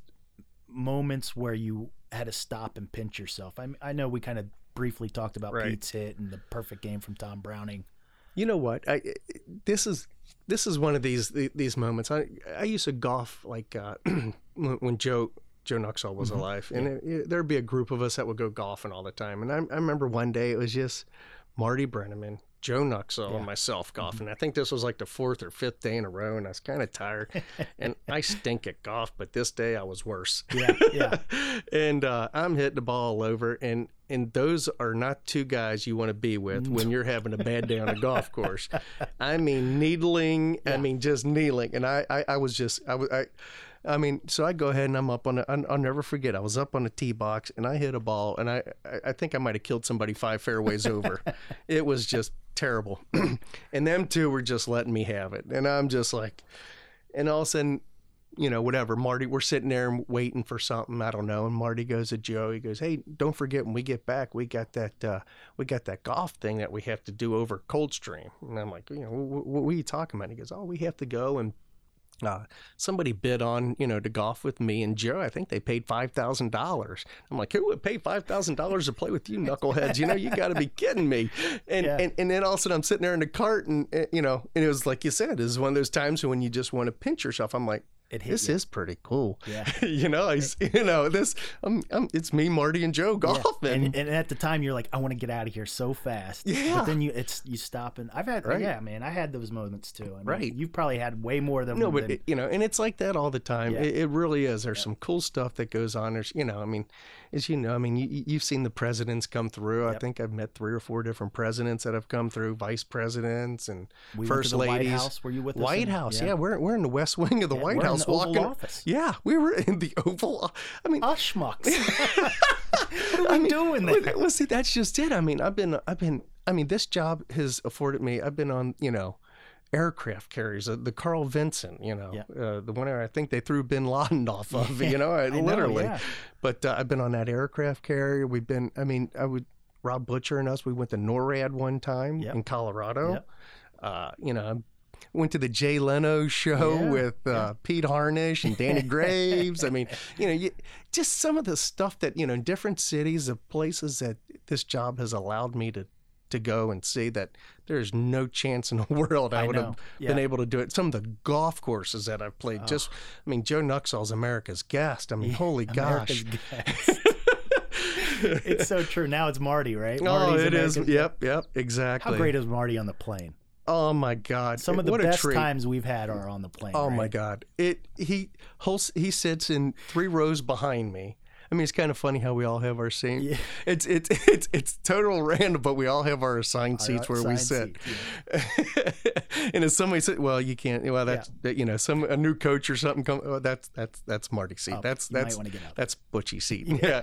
moments where you had to stop and pinch yourself. I, I know we kind of briefly talked about right. Pete's hit and the perfect game from Tom Browning. You know what? I this is this is one of these these moments. I I used to golf like uh, when Joe Joe Nuxall was mm-hmm. alive, and it, it, there'd be a group of us that would go golfing all the time. And I, I remember one day it was just Marty Brennaman, Joe Nuxall, yeah. and myself golfing. Mm-hmm. I think this was like the fourth or fifth day in a row, and I was kind of tired. And I stink at golf, but this day I was worse. Yeah, yeah. And uh, I'm hitting the ball all over, and and those are not two guys you want to be with when you're having a bad day on a golf course. I mean, needling. Yeah. I mean, just needling. And I, I, I was just, I was, I. I mean, so I go ahead and I'm up on a, I'll never forget, I was up on a tee box and I hit a ball, and I, I think I might have killed somebody five fairways over. It was just terrible. And them two were just letting me have it. And I'm just like, and all of a sudden, you know, whatever, Marty, we're sitting there waiting for something, I don't know. And Marty goes to Joe, he goes, hey, don't forget when we get back, we got that, uh, we got that golf thing that we have to do over Coldstream. And I'm like, you know, what, what are you talking about? He goes, oh, we have to go and Uh, somebody bid on, you know, to golf with me and Joe. I think they paid five thousand dollars. I'm like, who would pay five thousand dollars to play with you knuckleheads? You know, you got to be kidding me. And, yeah. and and then all of a sudden I'm sitting there in the cart, and, you know, and it was like you said, this is one of those times when you just want to pinch yourself. I'm like, this you. is pretty cool. Yeah. you know, I, you know, this, I'm, I'm, it's me, Marty, and Joe golfing. Yeah. And, and at the time you're like, I want to get out of here so fast. Yeah. But then you, it's, you stop, and I've had, right. yeah, man, I had those moments too. I mean, right. You've probably had way more than No, but than, it, you know, and it's like that all the time. Yeah. It, it really is. There's yeah. some cool stuff that goes on. There's, you know, I mean, as you know, I mean, you, you've seen the presidents come through. Yep. I think I've met three or four different presidents that have come through, vice presidents and we first went to the ladies. White House. Were you with us? White in, House, yeah. yeah. We're we're in the West Wing of the yeah, White we're House, in the walking. Oval Office. Yeah, we were in the Oval. I mean, us schmucks. What are we I mean, doing there? Well, see, that's just it. I mean, I've been, I've been. I mean, this job has afforded me. I've been on, you know, aircraft carriers, uh, the Carl Vinson, you know, yeah. uh, the one I think they threw Bin Laden off of, you know, I, I literally. know, yeah. But uh, I've been on that aircraft carrier. We've been, I mean, I would, Rob Butcher and us, we went to NORAD one time yep. in Colorado. Yep. Uh, you know, went to the Jay Leno show yeah. with uh, yeah. Pete Harnish and Danny Graves. I mean, you know, you, just some of the stuff that, you know, in different cities of places that this job has allowed me to to go and see that there's no chance in the world I, I would know. have Yeah. been able to do it. Some of the golf courses that I've played, Oh. just, I mean, Joe Nuxall's America's Guest. I mean, Yeah, holy America's gosh. Guest. It's so true. Now it's Marty, right? Oh, Marty's it is. America's Yep, yep, exactly. How great is Marty on the plane? Oh my God! Some of the what a best treat. times we've had are on the plane. Oh right? my God! It he whole, he sits in three rows behind me. I mean, it's kind of funny how we all have our same. Yeah. It's it's it's it's total random, but we all have our assigned Our seats where we assigned sit. seats, And if somebody said, "Well, you can't," well, that's that, you know, some a new coach or something come. Oh, that's that's that's Marty's seat. Oh, that's you might that's wanna get out. that's Butchie's seat. Yeah.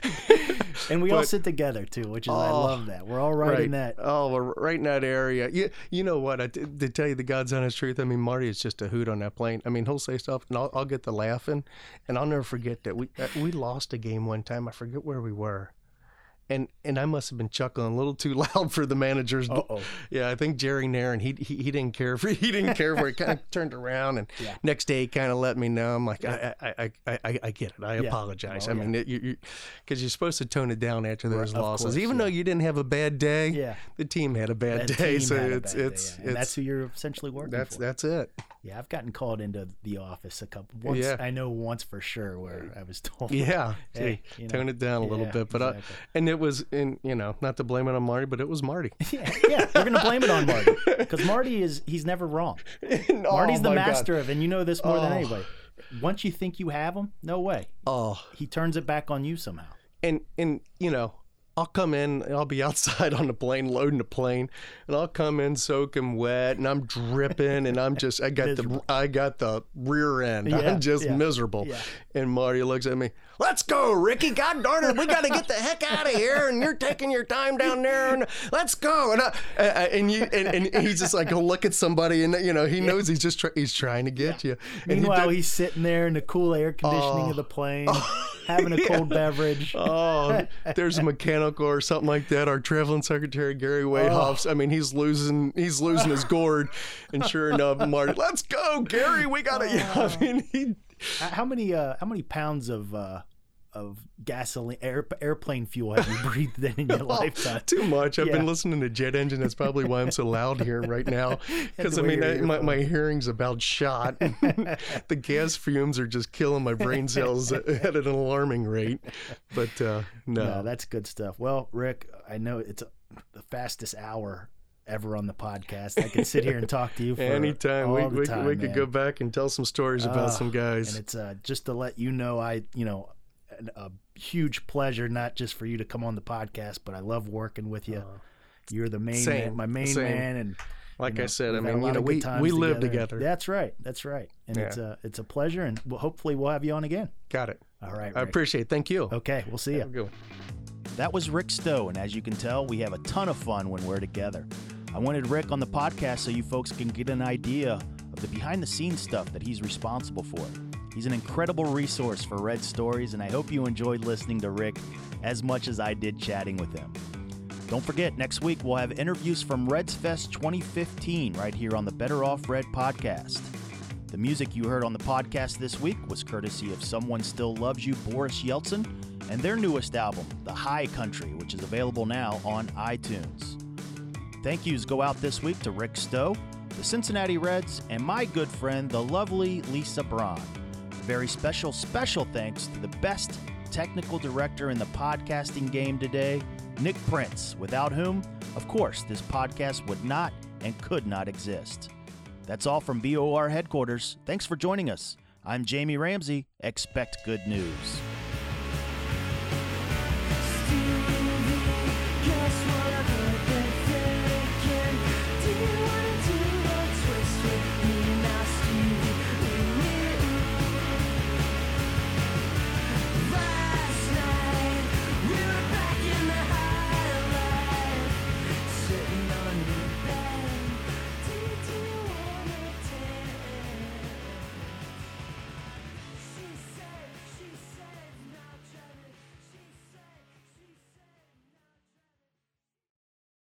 And we all But- sit together too, which is I Oh, love that. We're all right, in that. Oh, we're right in that area. You, you know what? I, to tell you the God's honest truth, I mean, Marty is just a hoot on that plane. I mean, he'll say stuff, and I'll, I'll get to laughing, and I'll never forget that we uh, we lost a game one time. I forget where we were, and and I must have been chuckling a little too loud for the managers. Uh-oh. Yeah, I think Jerry Nairn, he, he he didn't care for he didn't care for it. Kind of turned around, and Yeah. next day he kind of let me know. I'm like, I I, I, I, I I get it. I Yeah. apologize. Oh, I yeah. mean, it, you, you, because you're supposed to tone it down after those Right, of losses, course, even yeah. though you didn't have a bad day. Yeah. The team had a bad That day, team so had a it's bad day, it's yeah. And that's it's who you're essentially working that's for. that's it. Yeah, I've gotten called into the office a couple. Once, Yeah. I know once for sure where I was told. Yeah, Hey, see, you know, tone it down a little yeah, bit, but I, exactly. and it was in you know not to blame it on Marty, but it was Marty. yeah, yeah, we're gonna blame it on Marty because Marty is he's never wrong. Oh, Marty's the my God. master of, and you know this more than Oh. anybody. Once you think you have him, no way. Oh, He turns it back on you somehow. and and you know I'll come in and I'll be outside on the plane loading the plane, and I'll come in soaking wet and I'm dripping and I'm just I got Miserable. the I got the rear end. Yeah, I'm just yeah, miserable. yeah. And Marty looks at me, "Let's go, Ricky! God darn it, we got to get the heck out of here! And you're taking your time down there, and let's go!" And I, I, and you and, and he's just like, he'll look at somebody, and you know he knows he's just try, he's trying to get you. And he Meanwhile, did- he's sitting there in the cool air conditioning Oh. of the plane, having a cold beverage. Oh, there's a mechanical or something like that. Our traveling secretary Gary Wayhoffs. I mean, he's losing, he's losing his gourd, and sure enough, Marty, "Let's go, Gary. We gotta." Yeah, I mean, he. How many uh, how many pounds of uh, of gasoline air, airplane fuel have you breathed in in your lifetime? Too much. I've Yeah. been listening to jet engine. That's probably why I'm so loud here right now. Because I way mean, your I, my, earphones. my hearing's about shot. The gas fumes are just killing my brain cells at an alarming rate. But uh, no. No, that's good stuff. Well, Rick, I know it's the fastest hour ever on the podcast. I could sit here and talk to you for Anytime all we the we, time, we could man. go back and tell some stories about Uh, some guys. And it's uh, just to let you know, I you know, an, a huge pleasure not just for you to come on the podcast, but I love working with you. You're the main same, man, my main same. man, and Like you I know, said, I we've had a mean, lot you know, of good we times we live together. together. That's right. That's right. And it's Yeah. a it's a pleasure, and we'll, hopefully we'll have you on again. Got it. All right. I Rick. appreciate it. Thank you. Okay, we'll see Have you. a good one. That was Rick Stowe, and as you can tell, we have a ton of fun when we're together. I wanted Rick on the podcast so you folks can get an idea of the behind-the-scenes stuff that he's responsible for. He's an incredible resource for Red stories, and I hope you enjoyed listening to Rick as much as I did chatting with him. Don't forget, next week we'll have interviews from Reds Fest twenty fifteen right here on the Better Off Red podcast. The music you heard on the podcast this week was courtesy of Someone Still Loves You, Boris Yeltsin, and their newest album, The High Country, which is available now on iTunes. Thank yous go out this week to Rick Stowe, the Cincinnati Reds, and my good friend, the lovely Lisa Braun. A very special, special thanks to the best technical director in the podcasting game today, Nick Prince, without whom, of course, this podcast would not and could not exist. That's all from B O R headquarters. Thanks for joining us. I'm Jamie Ramsey. Expect good news.